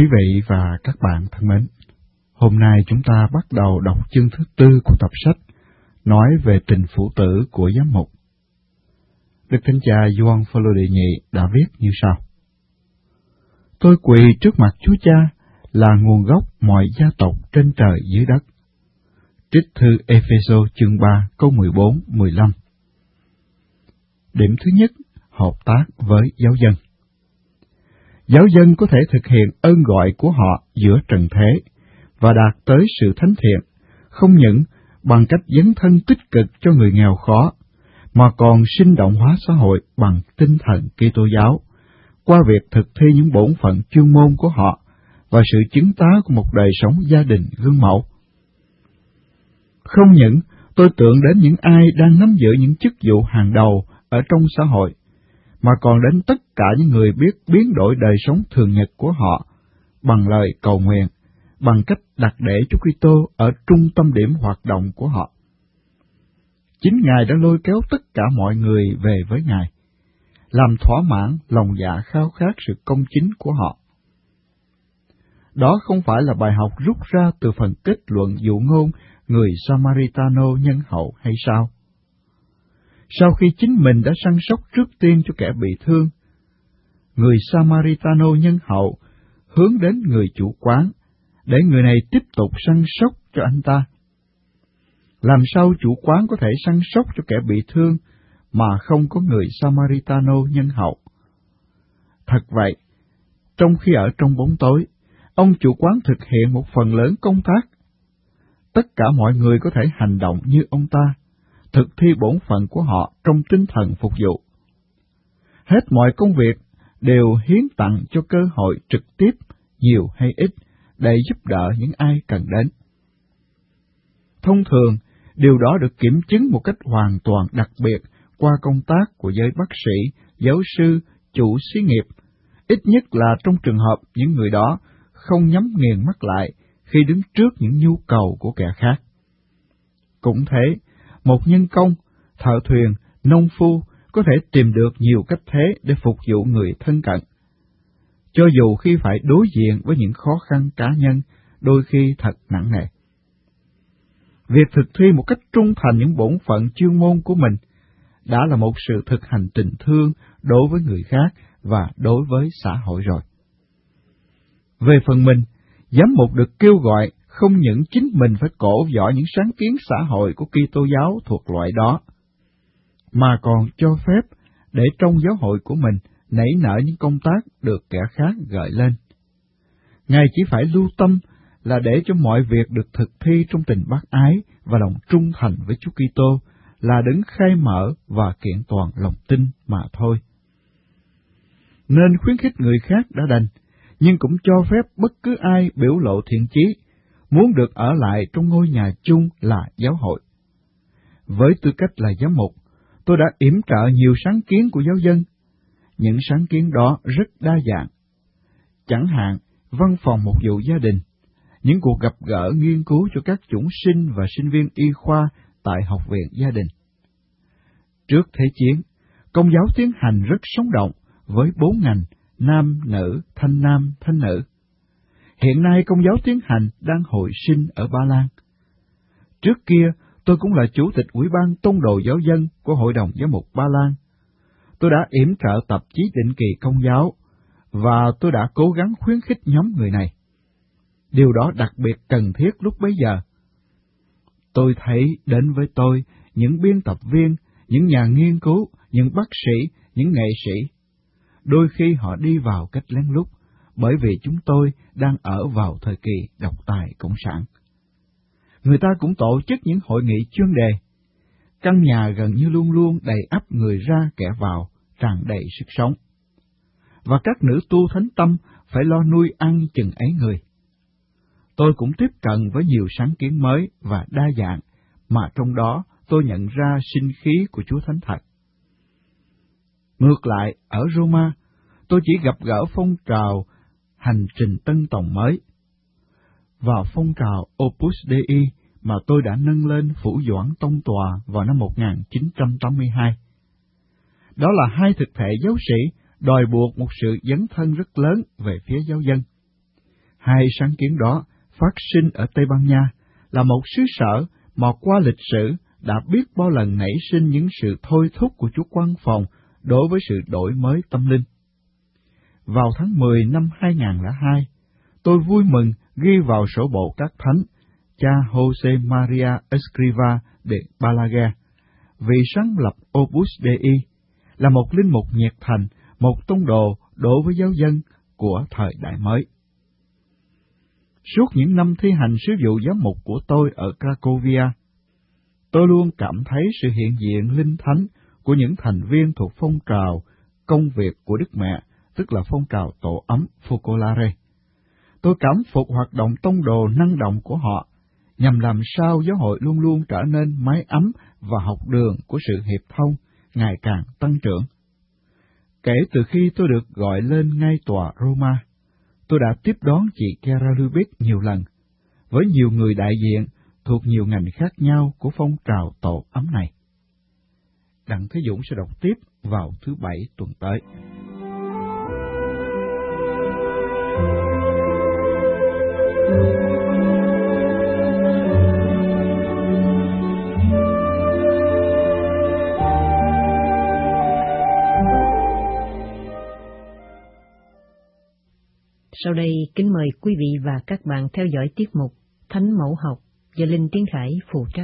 Quý vị và các bạn thân mến, hôm nay chúng ta bắt đầu đọc chương thứ 4 của tập sách nói về tình phụ tử của giám mục. Đức Thánh Cha Gioan Phaolô đệ nhị đã viết như sau: Tôi quỳ trước mặt Chúa Cha là nguồn gốc mọi gia tộc trên trời dưới đất. Trích thư Ê-phê-sô chương 3 câu 14-15. Điểm thứ nhất, hợp tác với giáo dân. Giáo dân có thể thực hiện ơn gọi của họ giữa trần thế và đạt tới sự thánh thiện, không những bằng cách dấn thân tích cực cho người nghèo khó, mà còn sinh động hóa xã hội bằng tinh thần Kitô giáo, qua việc thực thi những bổn phận chuyên môn của họ và sự chứng tá của một đời sống gia đình gương mẫu. Không những tôi tưởng đến những ai đang nắm giữ những chức vụ hàng đầu ở trong xã hội, mà còn đến tất cả những người biết biến đổi đời sống thường nhật của họ bằng lời cầu nguyện, bằng cách đặt để Chúa Kitô ở trung tâm điểm hoạt động của họ. Chính Ngài đã lôi kéo tất cả mọi người về với Ngài, làm thỏa mãn lòng dạ khao khát sự công chính của họ. Đó không phải là bài học rút ra từ phần kết luận dụ ngôn người Samaritano nhân hậu hay sao? Sau khi chính mình đã săn sóc trước tiên cho kẻ bị thương, người Samaritano nhân hậu hướng đến người chủ quán để người này tiếp tục săn sóc cho anh ta. Làm sao chủ quán có thể săn sóc cho kẻ bị thương mà không có người Samaritano nhân hậu? Thật vậy, trong khi ở trong bóng tối, ông chủ quán thực hiện một phần lớn công tác. Tất cả mọi người có thể hành động như ông ta, thực thi bổn phận của họ trong tinh thần phục vụ. Hết mọi công việc đều hiến tặng cho cơ hội trực tiếp, nhiều hay ít, để giúp đỡ những ai cần đến. Thông thường, điều đó được kiểm chứng một cách hoàn toàn đặc biệt qua công tác của giới bác sĩ, giáo sư, chủ xí nghiệp, ít nhất là trong trường hợp những người đó không nhắm nghiền mắt lại khi đứng trước những nhu cầu của kẻ khác. Cũng thế, một nhân công, thợ thuyền, nông phu có thể tìm được nhiều cách thế để phục vụ người thân cận, cho dù khi phải đối diện với những khó khăn cá nhân đôi khi thật nặng nề. Việc thực thi một cách trung thành những bổn phận chuyên môn của mình đã là một sự thực hành tình thương đối với người khác và đối với xã hội rồi. Về phần mình, giám mục được kêu gọi không những chính mình phải cổ võ những sáng kiến xã hội của Kitô giáo thuộc loại đó, mà còn cho phép để trong giáo hội của mình nảy nở những công tác được kẻ khác gợi lên. Ngài chỉ phải lưu tâm là để cho mọi việc được thực thi trong tình bác ái và lòng trung thành với Chúa Kitô, là đấng khai mở và kiện toàn lòng tin mà thôi. Nên khuyến khích người khác đã đành, nhưng cũng cho phép bất cứ ai biểu lộ thiện chí, muốn được ở lại trong ngôi nhà chung là giáo hội. Với tư cách là giám mục, tôi đã yểm trợ nhiều sáng kiến của giáo dân. Những sáng kiến đó rất đa dạng. Chẳng hạn, văn phòng mục vụ gia đình, những cuộc gặp gỡ nghiên cứu cho các chủng sinh và sinh viên y khoa tại học viện gia đình. Trước Thế chiến, Công giáo tiến hành rất sống động với 4 ngành nam, nữ, thanh nữ. Hiện nay Công giáo tiến hành đang hồi sinh ở Ba Lan. Trước kia, tôi cũng là chủ tịch Ủy ban Tông đồ Giáo dân của Hội đồng Giám mục Ba Lan. Tôi đã yểm trợ tạp chí định kỳ Công giáo, và tôi đã cố gắng khuyến khích nhóm người này. Điều đó đặc biệt cần thiết lúc bấy giờ. Tôi thấy đến với tôi những biên tập viên, những nhà nghiên cứu, những bác sĩ, những nghệ sĩ. Đôi khi họ đi vào cách lén lút, bởi vì chúng tôi đang ở vào thời kỳ độc tài cộng sản. Người ta cũng tổ chức những hội nghị chuyên đề. Căn nhà gần như luôn luôn đầy ắp người ra kẻ vào, tràn đầy sức sống. Và các nữ tu thánh tâm phải lo nuôi ăn chừng ấy người. Tôi cũng tiếp cận với nhiều sáng kiến mới và đa dạng, mà trong đó tôi nhận ra sinh khí của Chúa Thánh thật. Ngược lại, ở Roma, tôi chỉ gặp gỡ phong trào hành trình tân tòng mới. Vào phong trào Opus Dei mà tôi đã nâng lên phủ doãn tông tòa vào năm 1982. Đó là hai thực thể giáo sĩ đòi buộc một sự dấn thân rất lớn về phía giáo dân. Hai sáng kiến đó phát sinh ở Tây Ban Nha, là một xứ sở mà qua lịch sử đã biết bao lần nảy sinh những sự thôi thúc của Chúa Quan Phòng đối với sự đổi mới tâm linh. Vào tháng 10 năm 2002, tôi vui mừng ghi vào sổ bộ các thánh cha Jose Maria Escrivá de Balaguer, vị sáng lập Opus Dei, là một linh mục nhiệt thành, một tông đồ đối với giáo dân của thời đại mới. Suốt những năm thi hành sứ vụ giám mục của tôi ở Cracovia, tôi luôn cảm thấy sự hiện diện linh thánh của những thành viên thuộc phong trào công việc của Đức Mẹ, tức là phong trào tổ ấm Focolare. Tôi cảm phục hoạt động tông đồ năng động của họ, nhằm làm sao giáo hội luôn luôn trở nên mái ấm và học đường của sự hiệp thông ngày càng tăng trưởng. Kể từ khi tôi được gọi lên ngay tòa Roma, tôi đã tiếp đón chị Kera Lubich nhiều lần, với nhiều người đại diện thuộc nhiều ngành khác nhau của phong trào tổ ấm này. Đặng Thế Dũng sẽ đọc tiếp vào thứ Bảy tuần tới. Sau đây, kính mời quý vị và các bạn theo dõi tiết mục Thánh Mẫu Học do Linh Tiến Khải phụ trách.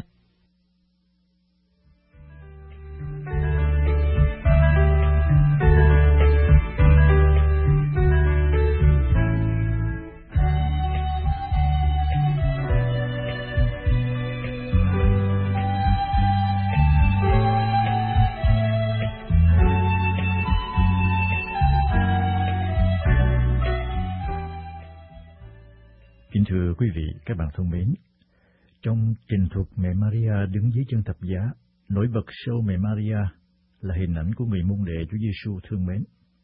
Kính thưa quý vị, các bạn thân mến, trong trình thuật mẹ Maria đứng dưới chân thập giá, nổi bật sau mẹ Maria là hình ảnh của người môn đệ Chúa Giêsu thương mến.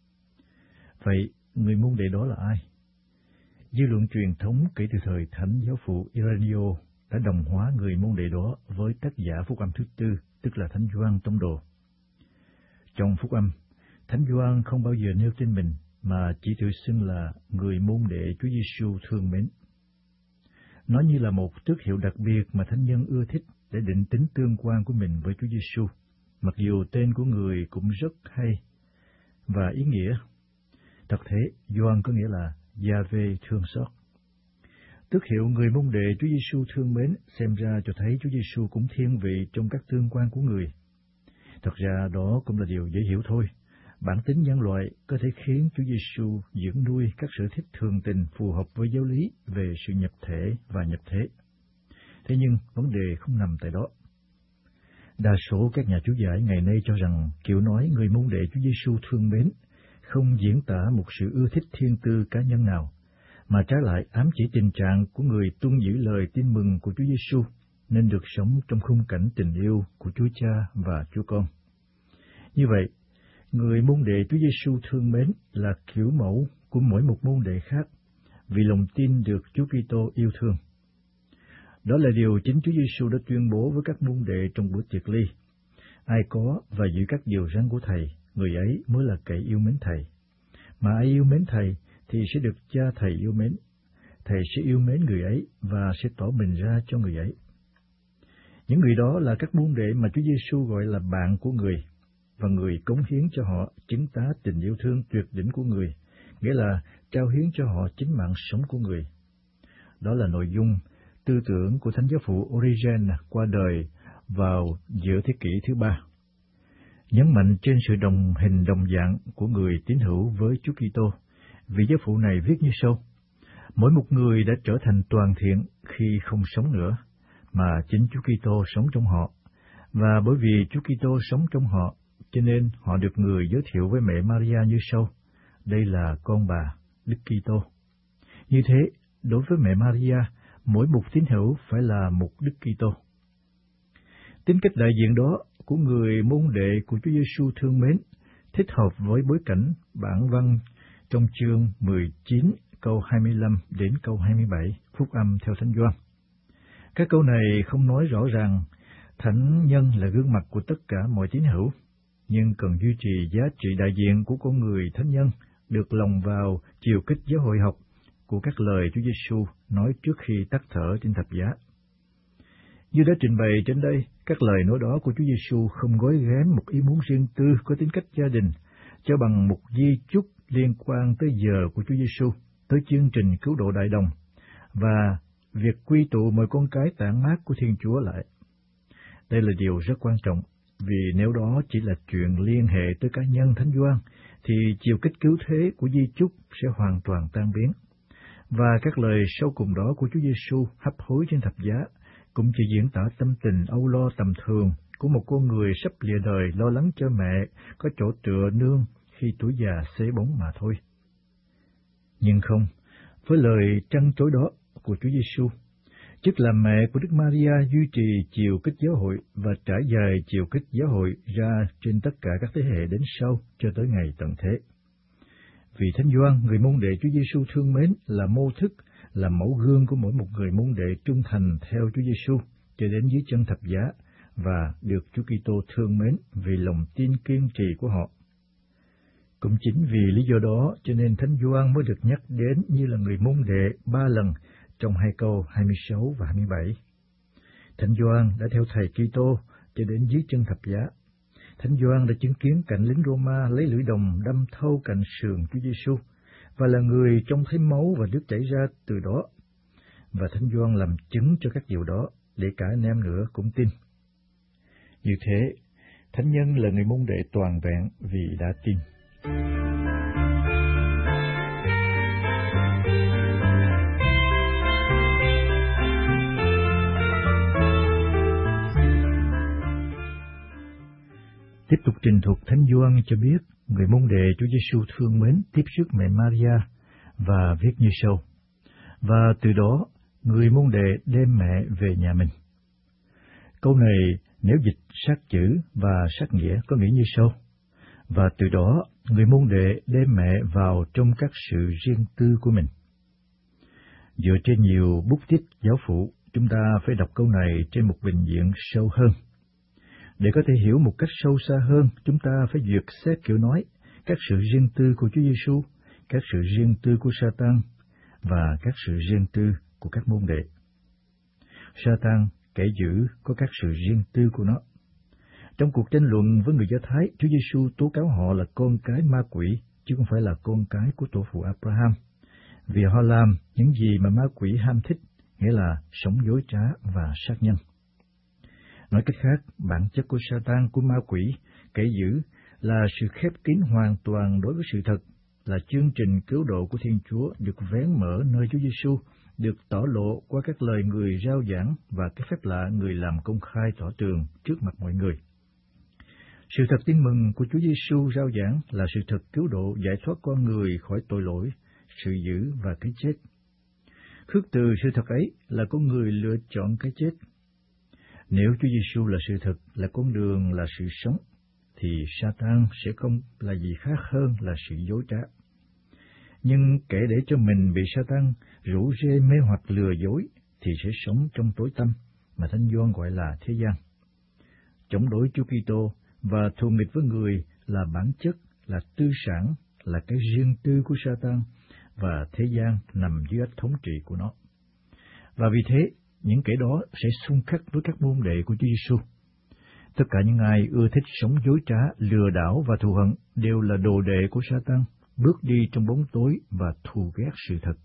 Vậy, người môn đệ đó là ai? Dư luận truyền thống kể từ thời Thánh Giáo phụ Ireneo đã đồng hóa người môn đệ đó với tác giả phúc âm thứ tư, tức là Thánh Gioan Tông Đồ. Trong phúc âm, Thánh Gioan không bao giờ nêu tên mình, mà chỉ tự xưng là người môn đệ Chúa Giêsu thương mến. Nó như là một tước hiệu đặc biệt mà thánh nhân ưa thích để định tính tương quan của mình với Chúa Giêsu, mặc dù tên của người cũng rất hay và ý nghĩa. Thật thế, Gioan có nghĩa là Giê-hô thương xót. Tước hiệu người môn đệ Chúa Giêsu thương mến xem ra cho thấy Chúa Giêsu cũng thiên vị trong các tương quan của người. Thật ra đó cũng là điều dễ hiểu thôi. Bản tính nhân loại có thể khiến Chúa Giêsu dưỡng nuôi các sở thích thường tình phù hợp với giáo lý về sự nhập thể và nhập thế. Thế nhưng vấn đề không nằm tại đó. Đa số các nhà chú giải ngày nay cho rằng kiểu nói người môn đệ Chúa Giêsu thương mến không diễn tả một sự ưa thích thiên tư cá nhân nào, mà trái lại ám chỉ tình trạng của người tuân giữ lời tin mừng của Chúa Giêsu nên được sống trong khung cảnh tình yêu của Chúa Cha và Chúa Con. Như vậy, người môn đệ Chúa Giêsu thương mến là kiểu mẫu của mỗi một môn đệ khác, vì lòng tin được Chúa Kitô yêu thương. Đó là điều chính Chúa Giêsu đã tuyên bố với các môn đệ trong bữa tiệc ly. Ai có và giữ các điều răn của Thầy, người ấy mới là kẻ yêu mến Thầy. Mà ai yêu mến Thầy thì sẽ được Cha Thầy yêu mến. Thầy sẽ yêu mến người ấy và sẽ tỏ mình ra cho người ấy. Những người đó là các môn đệ mà Chúa Giêsu gọi là bạn của người, và người cống hiến cho họ chứng tá tình yêu thương tuyệt đỉnh của người, nghĩa là trao hiến cho họ chính mạng sống của người. Đó là nội dung, tư tưởng của Thánh Giáo phụ Origen qua đời vào giữa thế kỷ thứ 3. Nhấn mạnh trên sự đồng hình đồng dạng của người tín hữu với Chúa Kitô, vị giáo phụ này viết như sau: mỗi một người đã trở thành toàn thiện khi không sống nữa, mà chính Chúa Kitô sống trong họ, và bởi vì Chúa Kitô sống trong họ, cho nên họ được người giới thiệu với mẹ Maria như sau: đây là con bà Đức Kitô. Như thế, đối với mẹ Maria, mỗi một tín hữu phải là một Đức Kitô. Tính cách đại diện đó của người môn đệ của Chúa Giêsu thương mến thích hợp với bối cảnh bản văn trong chương 19 câu 25 đến câu 27 phúc âm theo Thánh Gioan. Các câu này không nói rõ ràng thánh nhân là gương mặt của tất cả mọi tín hữu, nhưng cần duy trì giá trị đại diện của con người thánh nhân được lồng vào chiều kích giáo hội học của các lời Chúa Giêsu nói trước khi tắt thở trên thập giá. Như đã trình bày trên đây, các lời nói đó của Chúa Giêsu không gói ghém một ý muốn riêng tư có tính cách gia đình, cho bằng một di chúc liên quan tới giờ của Chúa Giêsu, tới chương trình cứu độ đại đồng, và việc quy tụ mọi con cái tản mát của Thiên Chúa lại. Đây là điều rất quan trọng, vì nếu đó chỉ là chuyện liên hệ tới cá nhân Thánh Gioan, thì chiều kích cứu thế của di chúc sẽ hoàn toàn tan biến. Và các lời sau cùng đó của Chúa Giêsu hấp hối trên thập giá cũng chỉ diễn tả tâm tình âu lo tầm thường của một con người sắp lìa đời, lo lắng cho mẹ có chỗ tựa nương khi tuổi già xế bóng mà thôi. Nhưng không, với lời trăn trối đó của Chúa Giêsu, chức là mẹ của Đức Maria duy trì chiều kích giáo hội và trải dài chiều kích giáo hội ra trên tất cả các thế hệ đến sau cho tới ngày tận thế. Vì Thánh Gioan, người môn đệ Chúa Giêsu thương mến, là mô thức, là mẫu gương của mỗi một người môn đệ trung thành theo Chúa Giêsu cho đến dưới chân thập giá và được Chúa Kitô thương mến vì lòng tin kiên trì của họ. Cũng chính vì lý do đó cho nên Thánh Gioan mới được nhắc đến như là người môn đệ 3 lần trong 2 câu 26 và 27. Thánh Gioan đã theo thầy Kitô cho đến dưới chân thập giá. Thánh Gioan đã chứng kiến cảnh lính Roma lấy lưỡi đồng đâm thâu cạnh sườn Chúa Giêsu và là người trông thấy máu và nước chảy ra từ đó. Và Thánh Gioan làm chứng cho các điều đó để cả anh em nữa cũng tin. Như thế, Thánh Nhân là người môn đệ toàn vẹn vì đã tin. Tiếp tục trình thuật, Thánh Gioan cho biết người môn đệ Chúa Giêsu thương mến tiếp sức mẹ Maria và viết như sau: và từ đó người môn đệ đem mẹ về nhà mình. Câu này nếu dịch sát chữ và sát nghĩa có nghĩa như sau: và từ đó người môn đệ đem mẹ vào trong các sự riêng tư của mình. Dựa trên nhiều bút tích giáo phụ, chúng ta phải đọc câu này trên một bình diện sâu hơn. Để có thể hiểu một cách sâu xa hơn, chúng ta phải duyệt xét kiểu nói, các sự riêng tư của Chúa Giêsu, các sự riêng tư của Sa-tan và các sự riêng tư của các môn đệ. Sa-tan, kẻ dữ, có các sự riêng tư của nó. Trong cuộc tranh luận với người Do Thái, Chúa Giêsu tố cáo họ là con cái ma quỷ, chứ không phải là con cái của tổ phụ Abraham, vì họ làm những gì mà ma quỷ ham thích, nghĩa là sống dối trá và sát nhân. Nói cách khác, bản chất của Sa-tan, của ma quỷ, kẻ dữ, là sự khép kín hoàn toàn đối với sự thật, là chương trình cứu độ của Thiên Chúa được vén mở nơi Chúa Giêsu, được tỏ lộ qua các lời người rao giảng và các phép lạ người làm công khai tỏ tường trước mặt mọi người. Sự thật tin mừng của Chúa Giêsu rao giảng là sự thật cứu độ giải thoát con người khỏi tội lỗi, sự dữ và cái chết. Khước từ sự thật ấy là con người lựa chọn cái chết. Nếu Chúa Giêsu là sự thật, là con đường, là sự sống, thì Sa-tan sẽ không là gì khác hơn là sự dối trá. Nhưng kẻ để cho mình bị Sa-tan rủ rê mê hoặc lừa dối thì sẽ sống trong tối tăm mà Thánh Gioan gọi là thế gian. Chống đối Chúa Kitô và thù nghịch với người là bản chất, là tư sản, là cái riêng tư của Sa-tan, và thế gian nằm dưới ách thống trị của nó. Và vì thế, những kẻ đó sẽ xung khắc với các môn đệ của Chúa Giêsu. Tất cả những ai ưa thích sống dối trá, lừa đảo và thù hận đều là đồ đệ của Sa-tan, bước đi trong bóng tối và thù ghét sự thật.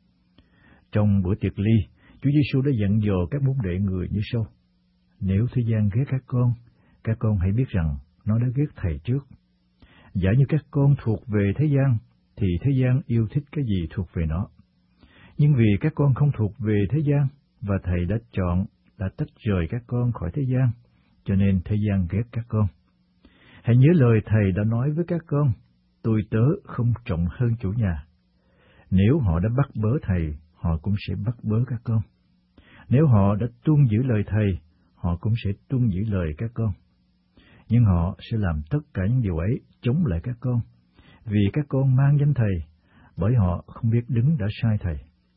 Trong bữa tiệc ly, Chúa Giêsu đã dặn dò các môn đệ người như sau: nếu thế gian ghét các con hãy biết rằng nó đã ghét Thầy trước. Giả như các con thuộc về thế gian, thì thế gian yêu thích cái gì thuộc về nó. Nhưng vì các con không thuộc về thế gian, và Thầy đã chọn, đã tách rời các con khỏi thế gian, cho nên thế gian ghét các con. Hãy nhớ lời Thầy đã nói với các con: tôi tớ không trọng hơn chủ nhà. Nếu họ đã bắt bớ Thầy, họ cũng sẽ bắt bớ các con. Nếu họ đã tuân giữ lời Thầy, họ cũng sẽ tuân giữ lời các con. Nhưng họ sẽ làm tất cả những điều ấy chống lại các con, vì các con mang danh Thầy, bởi họ không biết đứng đã sai Thầy.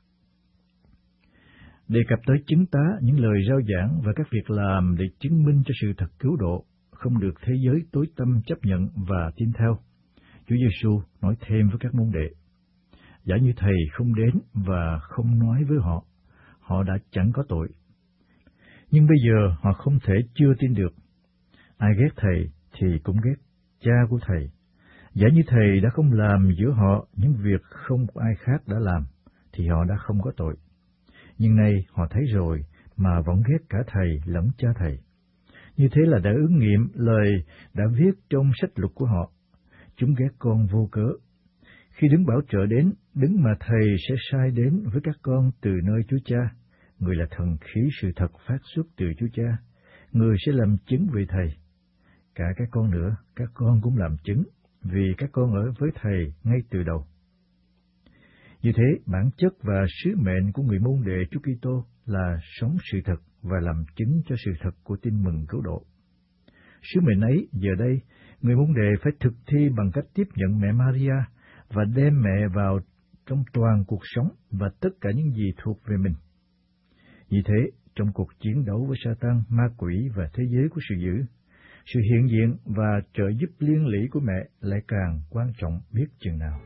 Đề cập tới chứng tá những lời rao giảng và các việc làm để chứng minh cho sự thật cứu độ, không được thế giới tối tăm chấp nhận và tin theo. Chúa Giêsu nói thêm với các môn đệ: Giả như Thầy không đến và không nói với họ, họ đã chẳng có tội. Nhưng bây giờ họ không thể chưa tin được. Ai ghét Thầy thì cũng ghét Cha của Thầy. Giả như Thầy đã không làm giữa họ những việc không ai khác đã làm, thì họ đã không có tội. Nhưng nay họ thấy rồi mà vẫn ghét cả Thầy lẫn Cha Thầy. Như thế là đã ứng nghiệm lời đã viết trong sách luật của họ. Chúng ghét con vô cớ. Khi đấng bảo trợ đến, đấng mà Thầy sẽ sai đến với các con từ nơi Chúa Cha, người là thần khí sự thật phát xuất từ Chúa Cha, người sẽ làm chứng về Thầy. Cả các con nữa, các con cũng làm chứng, vì các con ở với Thầy ngay từ đầu. Như thế, bản chất và sứ mệnh của người môn đệ Chúa Kitô là sống sự thật và làm chứng cho sự thật của tin mừng cứu độ. Sứ mệnh ấy, giờ đây, người môn đệ phải thực thi bằng cách tiếp nhận mẹ Maria và đem mẹ vào trong toàn cuộc sống và tất cả những gì thuộc về mình. Như thế, trong cuộc chiến đấu với Sa-tan, ma quỷ và thế giới của sự dữ, sự hiện diện và trợ giúp liên lỉ của mẹ lại càng quan trọng biết chừng nào.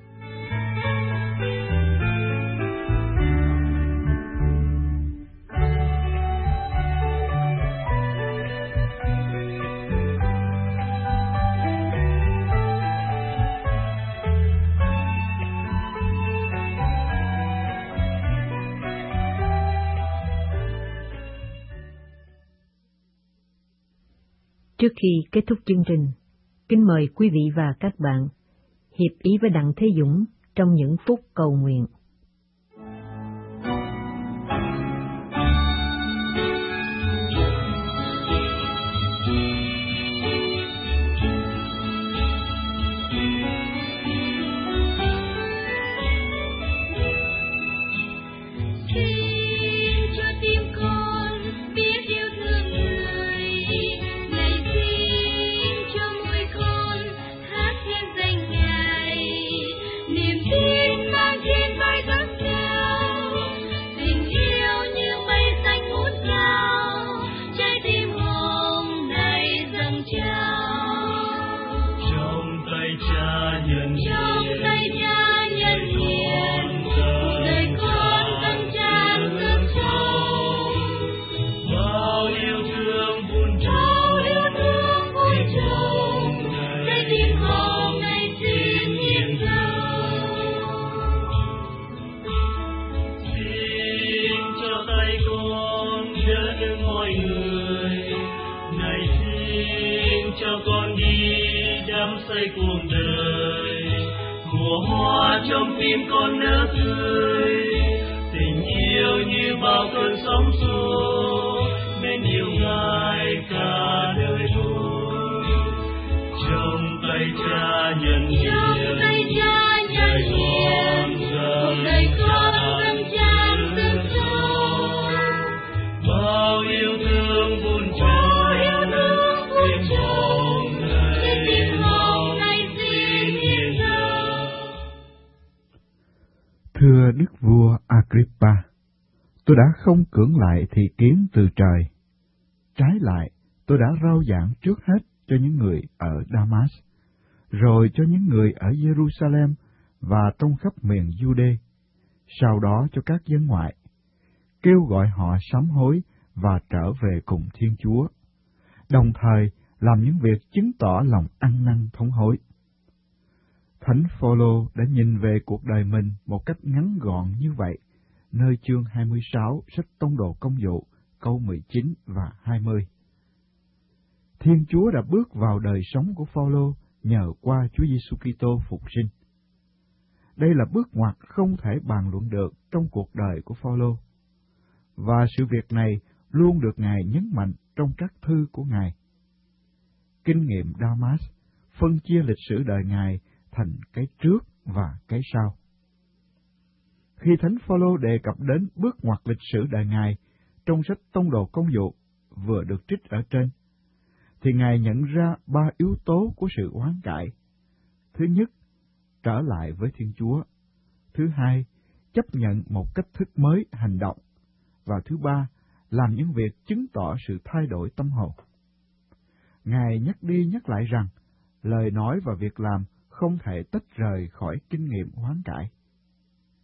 Trước khi kết thúc chương trình, kính mời quý vị và các bạn hiệp ý với Đặng Thế Dũng trong những phút cầu nguyện. Cuộc đời mùa hoa trong tim con nở tươi, tình yêu như bao cơn sóng xô, mến yêu Ngài cả đời thôi. Trong tay Cha nhận nhiệm, đời con dâng Cha sức sống, bao yêu thương vun trồng tim hồn Thầy. Thưa Đức Vua Agrippa, tôi đã không cưỡng lại thị kiến từ trời. Trái lại, tôi đã rao giảng trước hết cho những người ở Damas, rồi cho những người ở Jerusalem và trong khắp miền Jude, sau đó cho các dân ngoại, kêu gọi họ sám hối và trở về cùng Thiên Chúa, đồng thời làm những việc chứng tỏ lòng ăn năn thống hối. Thánh Phaolô đã nhìn về cuộc đời mình một cách ngắn gọn như vậy, nơi chương 26 sách Tông đồ Công vụ, câu 19 và 20. Thiên Chúa đã bước vào đời sống của Phaolô nhờ qua Chúa Giêsu Kitô phục sinh. Đây là bước ngoặt không thể bàn luận được trong cuộc đời của Phaolô, và sự việc này luôn được Ngài nhấn mạnh trong các thư của Ngài. Kinh nghiệm Damas phân chia lịch sử đời Ngài thành cái trước và cái sau. Khi Thánh Phaolô đề cập đến bước ngoặt lịch sử đời Ngài trong sách Tông đồ Công vụ vừa được trích ở trên, thì Ngài nhận ra 3 yếu tố của sự oán cải. Thứ nhất, trở lại với Thiên Chúa. Thứ hai, chấp nhận một cách thức mới hành động. Và thứ ba, làm những việc chứng tỏ sự thay đổi tâm hồn. Ngài nhắc đi nhắc lại rằng, lời nói và việc làm không thể tách rời khỏi kinh nghiệm hoán cải.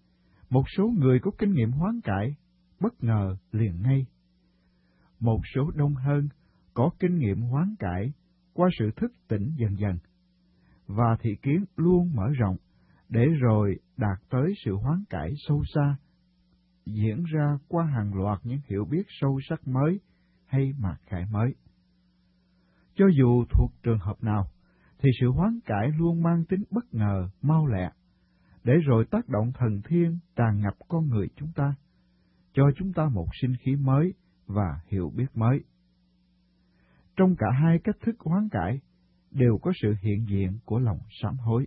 Một số người có kinh nghiệm hoán cải, bất ngờ liền ngay. Một số đông hơn có kinh nghiệm hoán cải qua sự thức tỉnh dần dần, và thị kiến luôn mở rộng, để rồi đạt tới sự hoán cải sâu xa, diễn ra qua hàng loạt những hiểu biết sâu sắc mới hay mặc khải mới. Cho dù thuộc trường hợp nào, thì sự hoán cải luôn mang tính bất ngờ, mau lẹ, để rồi tác động thần thiên tràn ngập con người chúng ta, cho chúng ta một sinh khí mới và hiểu biết mới. Trong cả hai cách thức hoán cải, đều có sự hiện diện của lòng sám hối.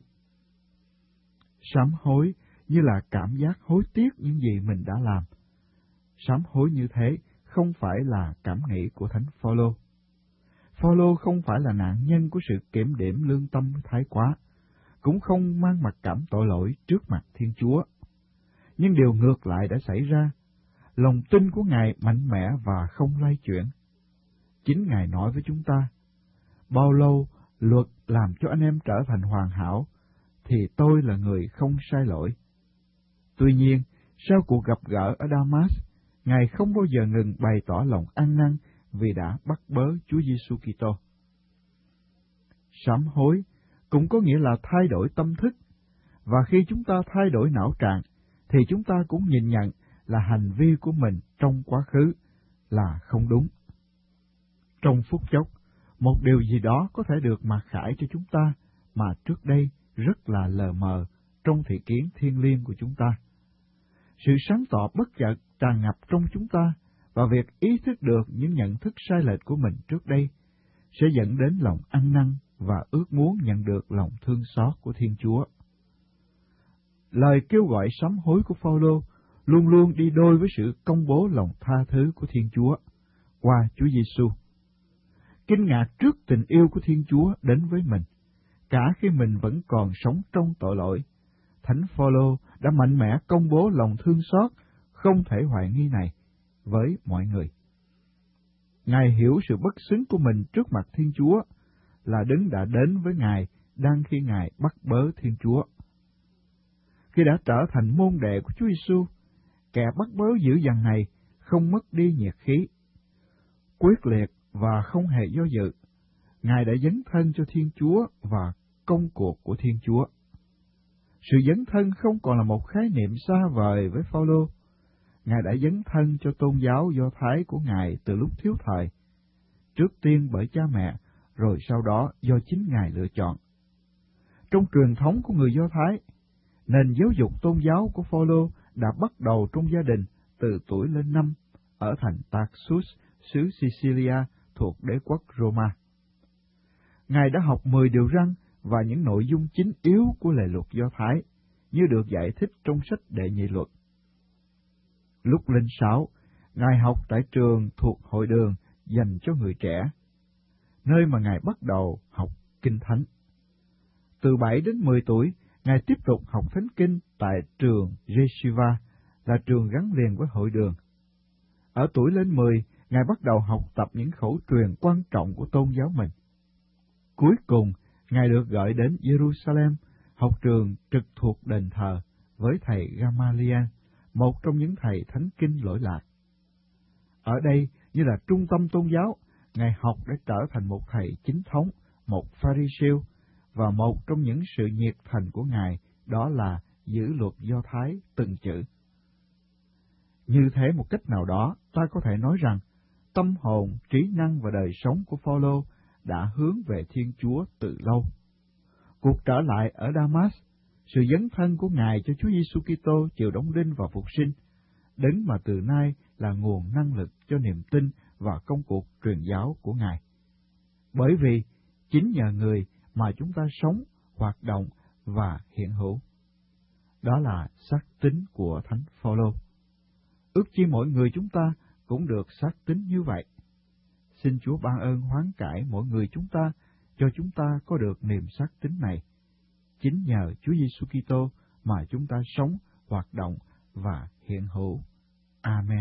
Sám hối như là cảm giác hối tiếc những gì mình đã làm. Sám hối như thế không phải là cảm nghĩ của Thánh Phaolô. Phaolô không phải là nạn nhân của sự kiểm điểm lương tâm thái quá, cũng không mang mặc cảm tội lỗi trước mặt Thiên Chúa. Nhưng điều ngược lại đã xảy ra. Lòng tin của Ngài mạnh mẽ và không lay chuyển. Chính Ngài nói với chúng ta, bao lâu luật làm cho anh em trở thành hoàn hảo, thì tôi là người không sai lỗi. Tuy nhiên, sau cuộc gặp gỡ ở Damas, Ngài không bao giờ ngừng bày tỏ lòng ăn năn vì đã bắt bớ Chúa Giêsu Kitô. Sám hối cũng có nghĩa là thay đổi tâm thức, và khi chúng ta thay đổi não trạng, thì chúng ta cũng nhìn nhận là hành vi của mình trong quá khứ là không đúng. Trong phút chốc, một điều gì đó có thể được mặc khải cho chúng ta mà trước đây rất là lờ mờ trong thị kiến thiêng liêng của chúng ta. Sự sáng tỏ bất chợt tràn ngập trong chúng ta, và việc ý thức được những nhận thức sai lệch của mình trước đây sẽ dẫn đến lòng ăn năn và ước muốn nhận được lòng thương xót của Thiên Chúa. Lời kêu gọi sám hối của Phaolô luôn luôn đi đôi với sự công bố lòng tha thứ của Thiên Chúa qua Chúa Giêsu. Kinh ngạc trước tình yêu của Thiên Chúa đến với mình, cả khi mình vẫn còn sống trong tội lỗi, Thánh Phaolô đã mạnh mẽ công bố lòng thương xót không thể hoài nghi này với mọi người. Ngài hiểu sự bất xứng của mình trước mặt Thiên Chúa là đấng đã đến với Ngài đang khi Ngài bắt bớ Thiên Chúa. Khi đã trở thành môn đệ của Chúa Giêsu, kẻ bắt bớ dữ dằn này không mất đi nhiệt khí. Quyết liệt và không hề do dự, Ngài đã dấn thân cho Thiên Chúa và công cuộc của Thiên Chúa. Sự dấn thân không còn là một khái niệm xa vời với Phaolô. Ngài đã dấn thân cho tôn giáo Do Thái của Ngài từ lúc thiếu thời, trước tiên bởi cha mẹ, rồi sau đó do chính Ngài lựa chọn. Trong truyền thống của người Do Thái, nền giáo dục tôn giáo của Phaolô đã bắt đầu trong gia đình từ tuổi lên 5 ở thành Tarsus, xứ Sicilia thuộc đế quốc Roma. Ngài đã học 10 điều răn và những nội dung chính yếu của lề luật Do Thái, như được giải thích trong sách Đệ Nhị Luật. Lúc lên 6, Ngài học tại trường thuộc hội đường dành cho người trẻ, nơi mà Ngài bắt đầu học Kinh Thánh. Từ 7 đến 10 tuổi, Ngài tiếp tục học Thánh Kinh tại trường Yeshiva, là trường gắn liền với hội đường. Ở tuổi lên 10, Ngài bắt đầu học tập những khẩu truyền quan trọng của tôn giáo mình. Cuối cùng, Ngài được gọi đến Jerusalem, học trường trực thuộc đền thờ, với thầy Gamaliel, một trong những thầy Thánh Kinh lỗi lạc. Ở đây, như là trung tâm tôn giáo, Ngài học để trở thành một thầy chính thống, một Pharisêu, và một trong những sự nhiệt thành của Ngài đó là giữ luật Do Thái từng chữ. Như thế một cách nào đó, ta có thể nói rằng tâm hồn, trí năng và đời sống của Phaolô đã hướng về Thiên Chúa từ lâu. Cuộc trở lại ở Damas, sự dấn thân của Ngài cho Chúa Giêsu Kitô chịu đóng đinh và phục sinh, đấng mà từ nay là nguồn năng lực cho niềm tin và công cuộc truyền giáo của Ngài. Bởi vì chính nhờ người mà chúng ta sống, hoạt động và hiện hữu. Đó là xác tín của Thánh Phaolô. Ước chi mỗi người chúng ta cũng được xác tín như vậy. Xin Chúa ban ơn hoán cải mỗi người chúng ta, cho chúng ta có được niềm xác tín này. Chính nhờ Chúa Giêsu Kitô mà chúng ta sống, hoạt động và hiện hữu. Amen.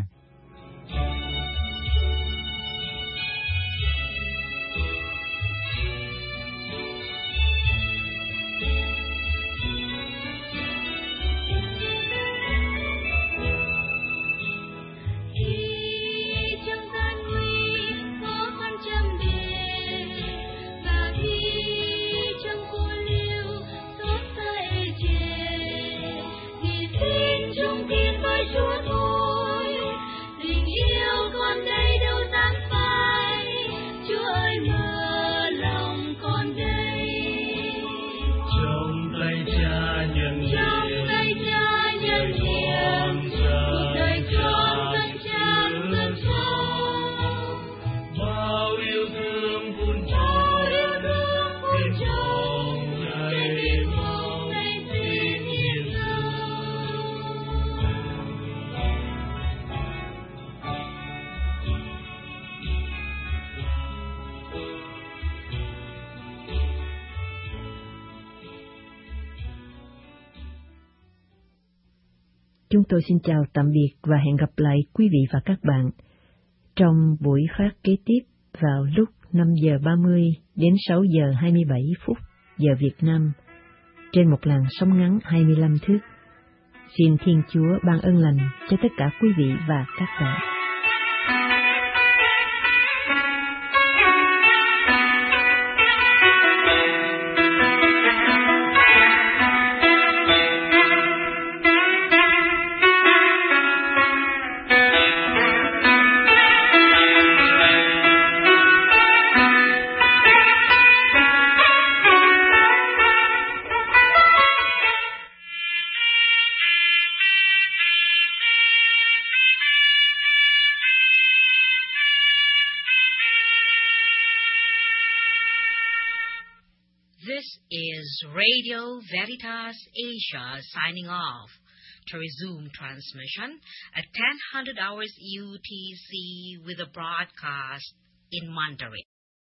chúng tôi xin chào tạm biệt và hẹn gặp lại quý vị và các bạn trong buổi phát kế tiếp vào lúc 5 giờ 30 đến 6 giờ 27 phút giờ Việt Nam trên một làn sóng ngắn 25 thước. Xin Thiên Chúa ban ơn lành cho tất cả quý vị và các bạn. This is Radio Veritas Asia signing off. To resume transmission at 10:00 hours UTC with a broadcast in Mandarin.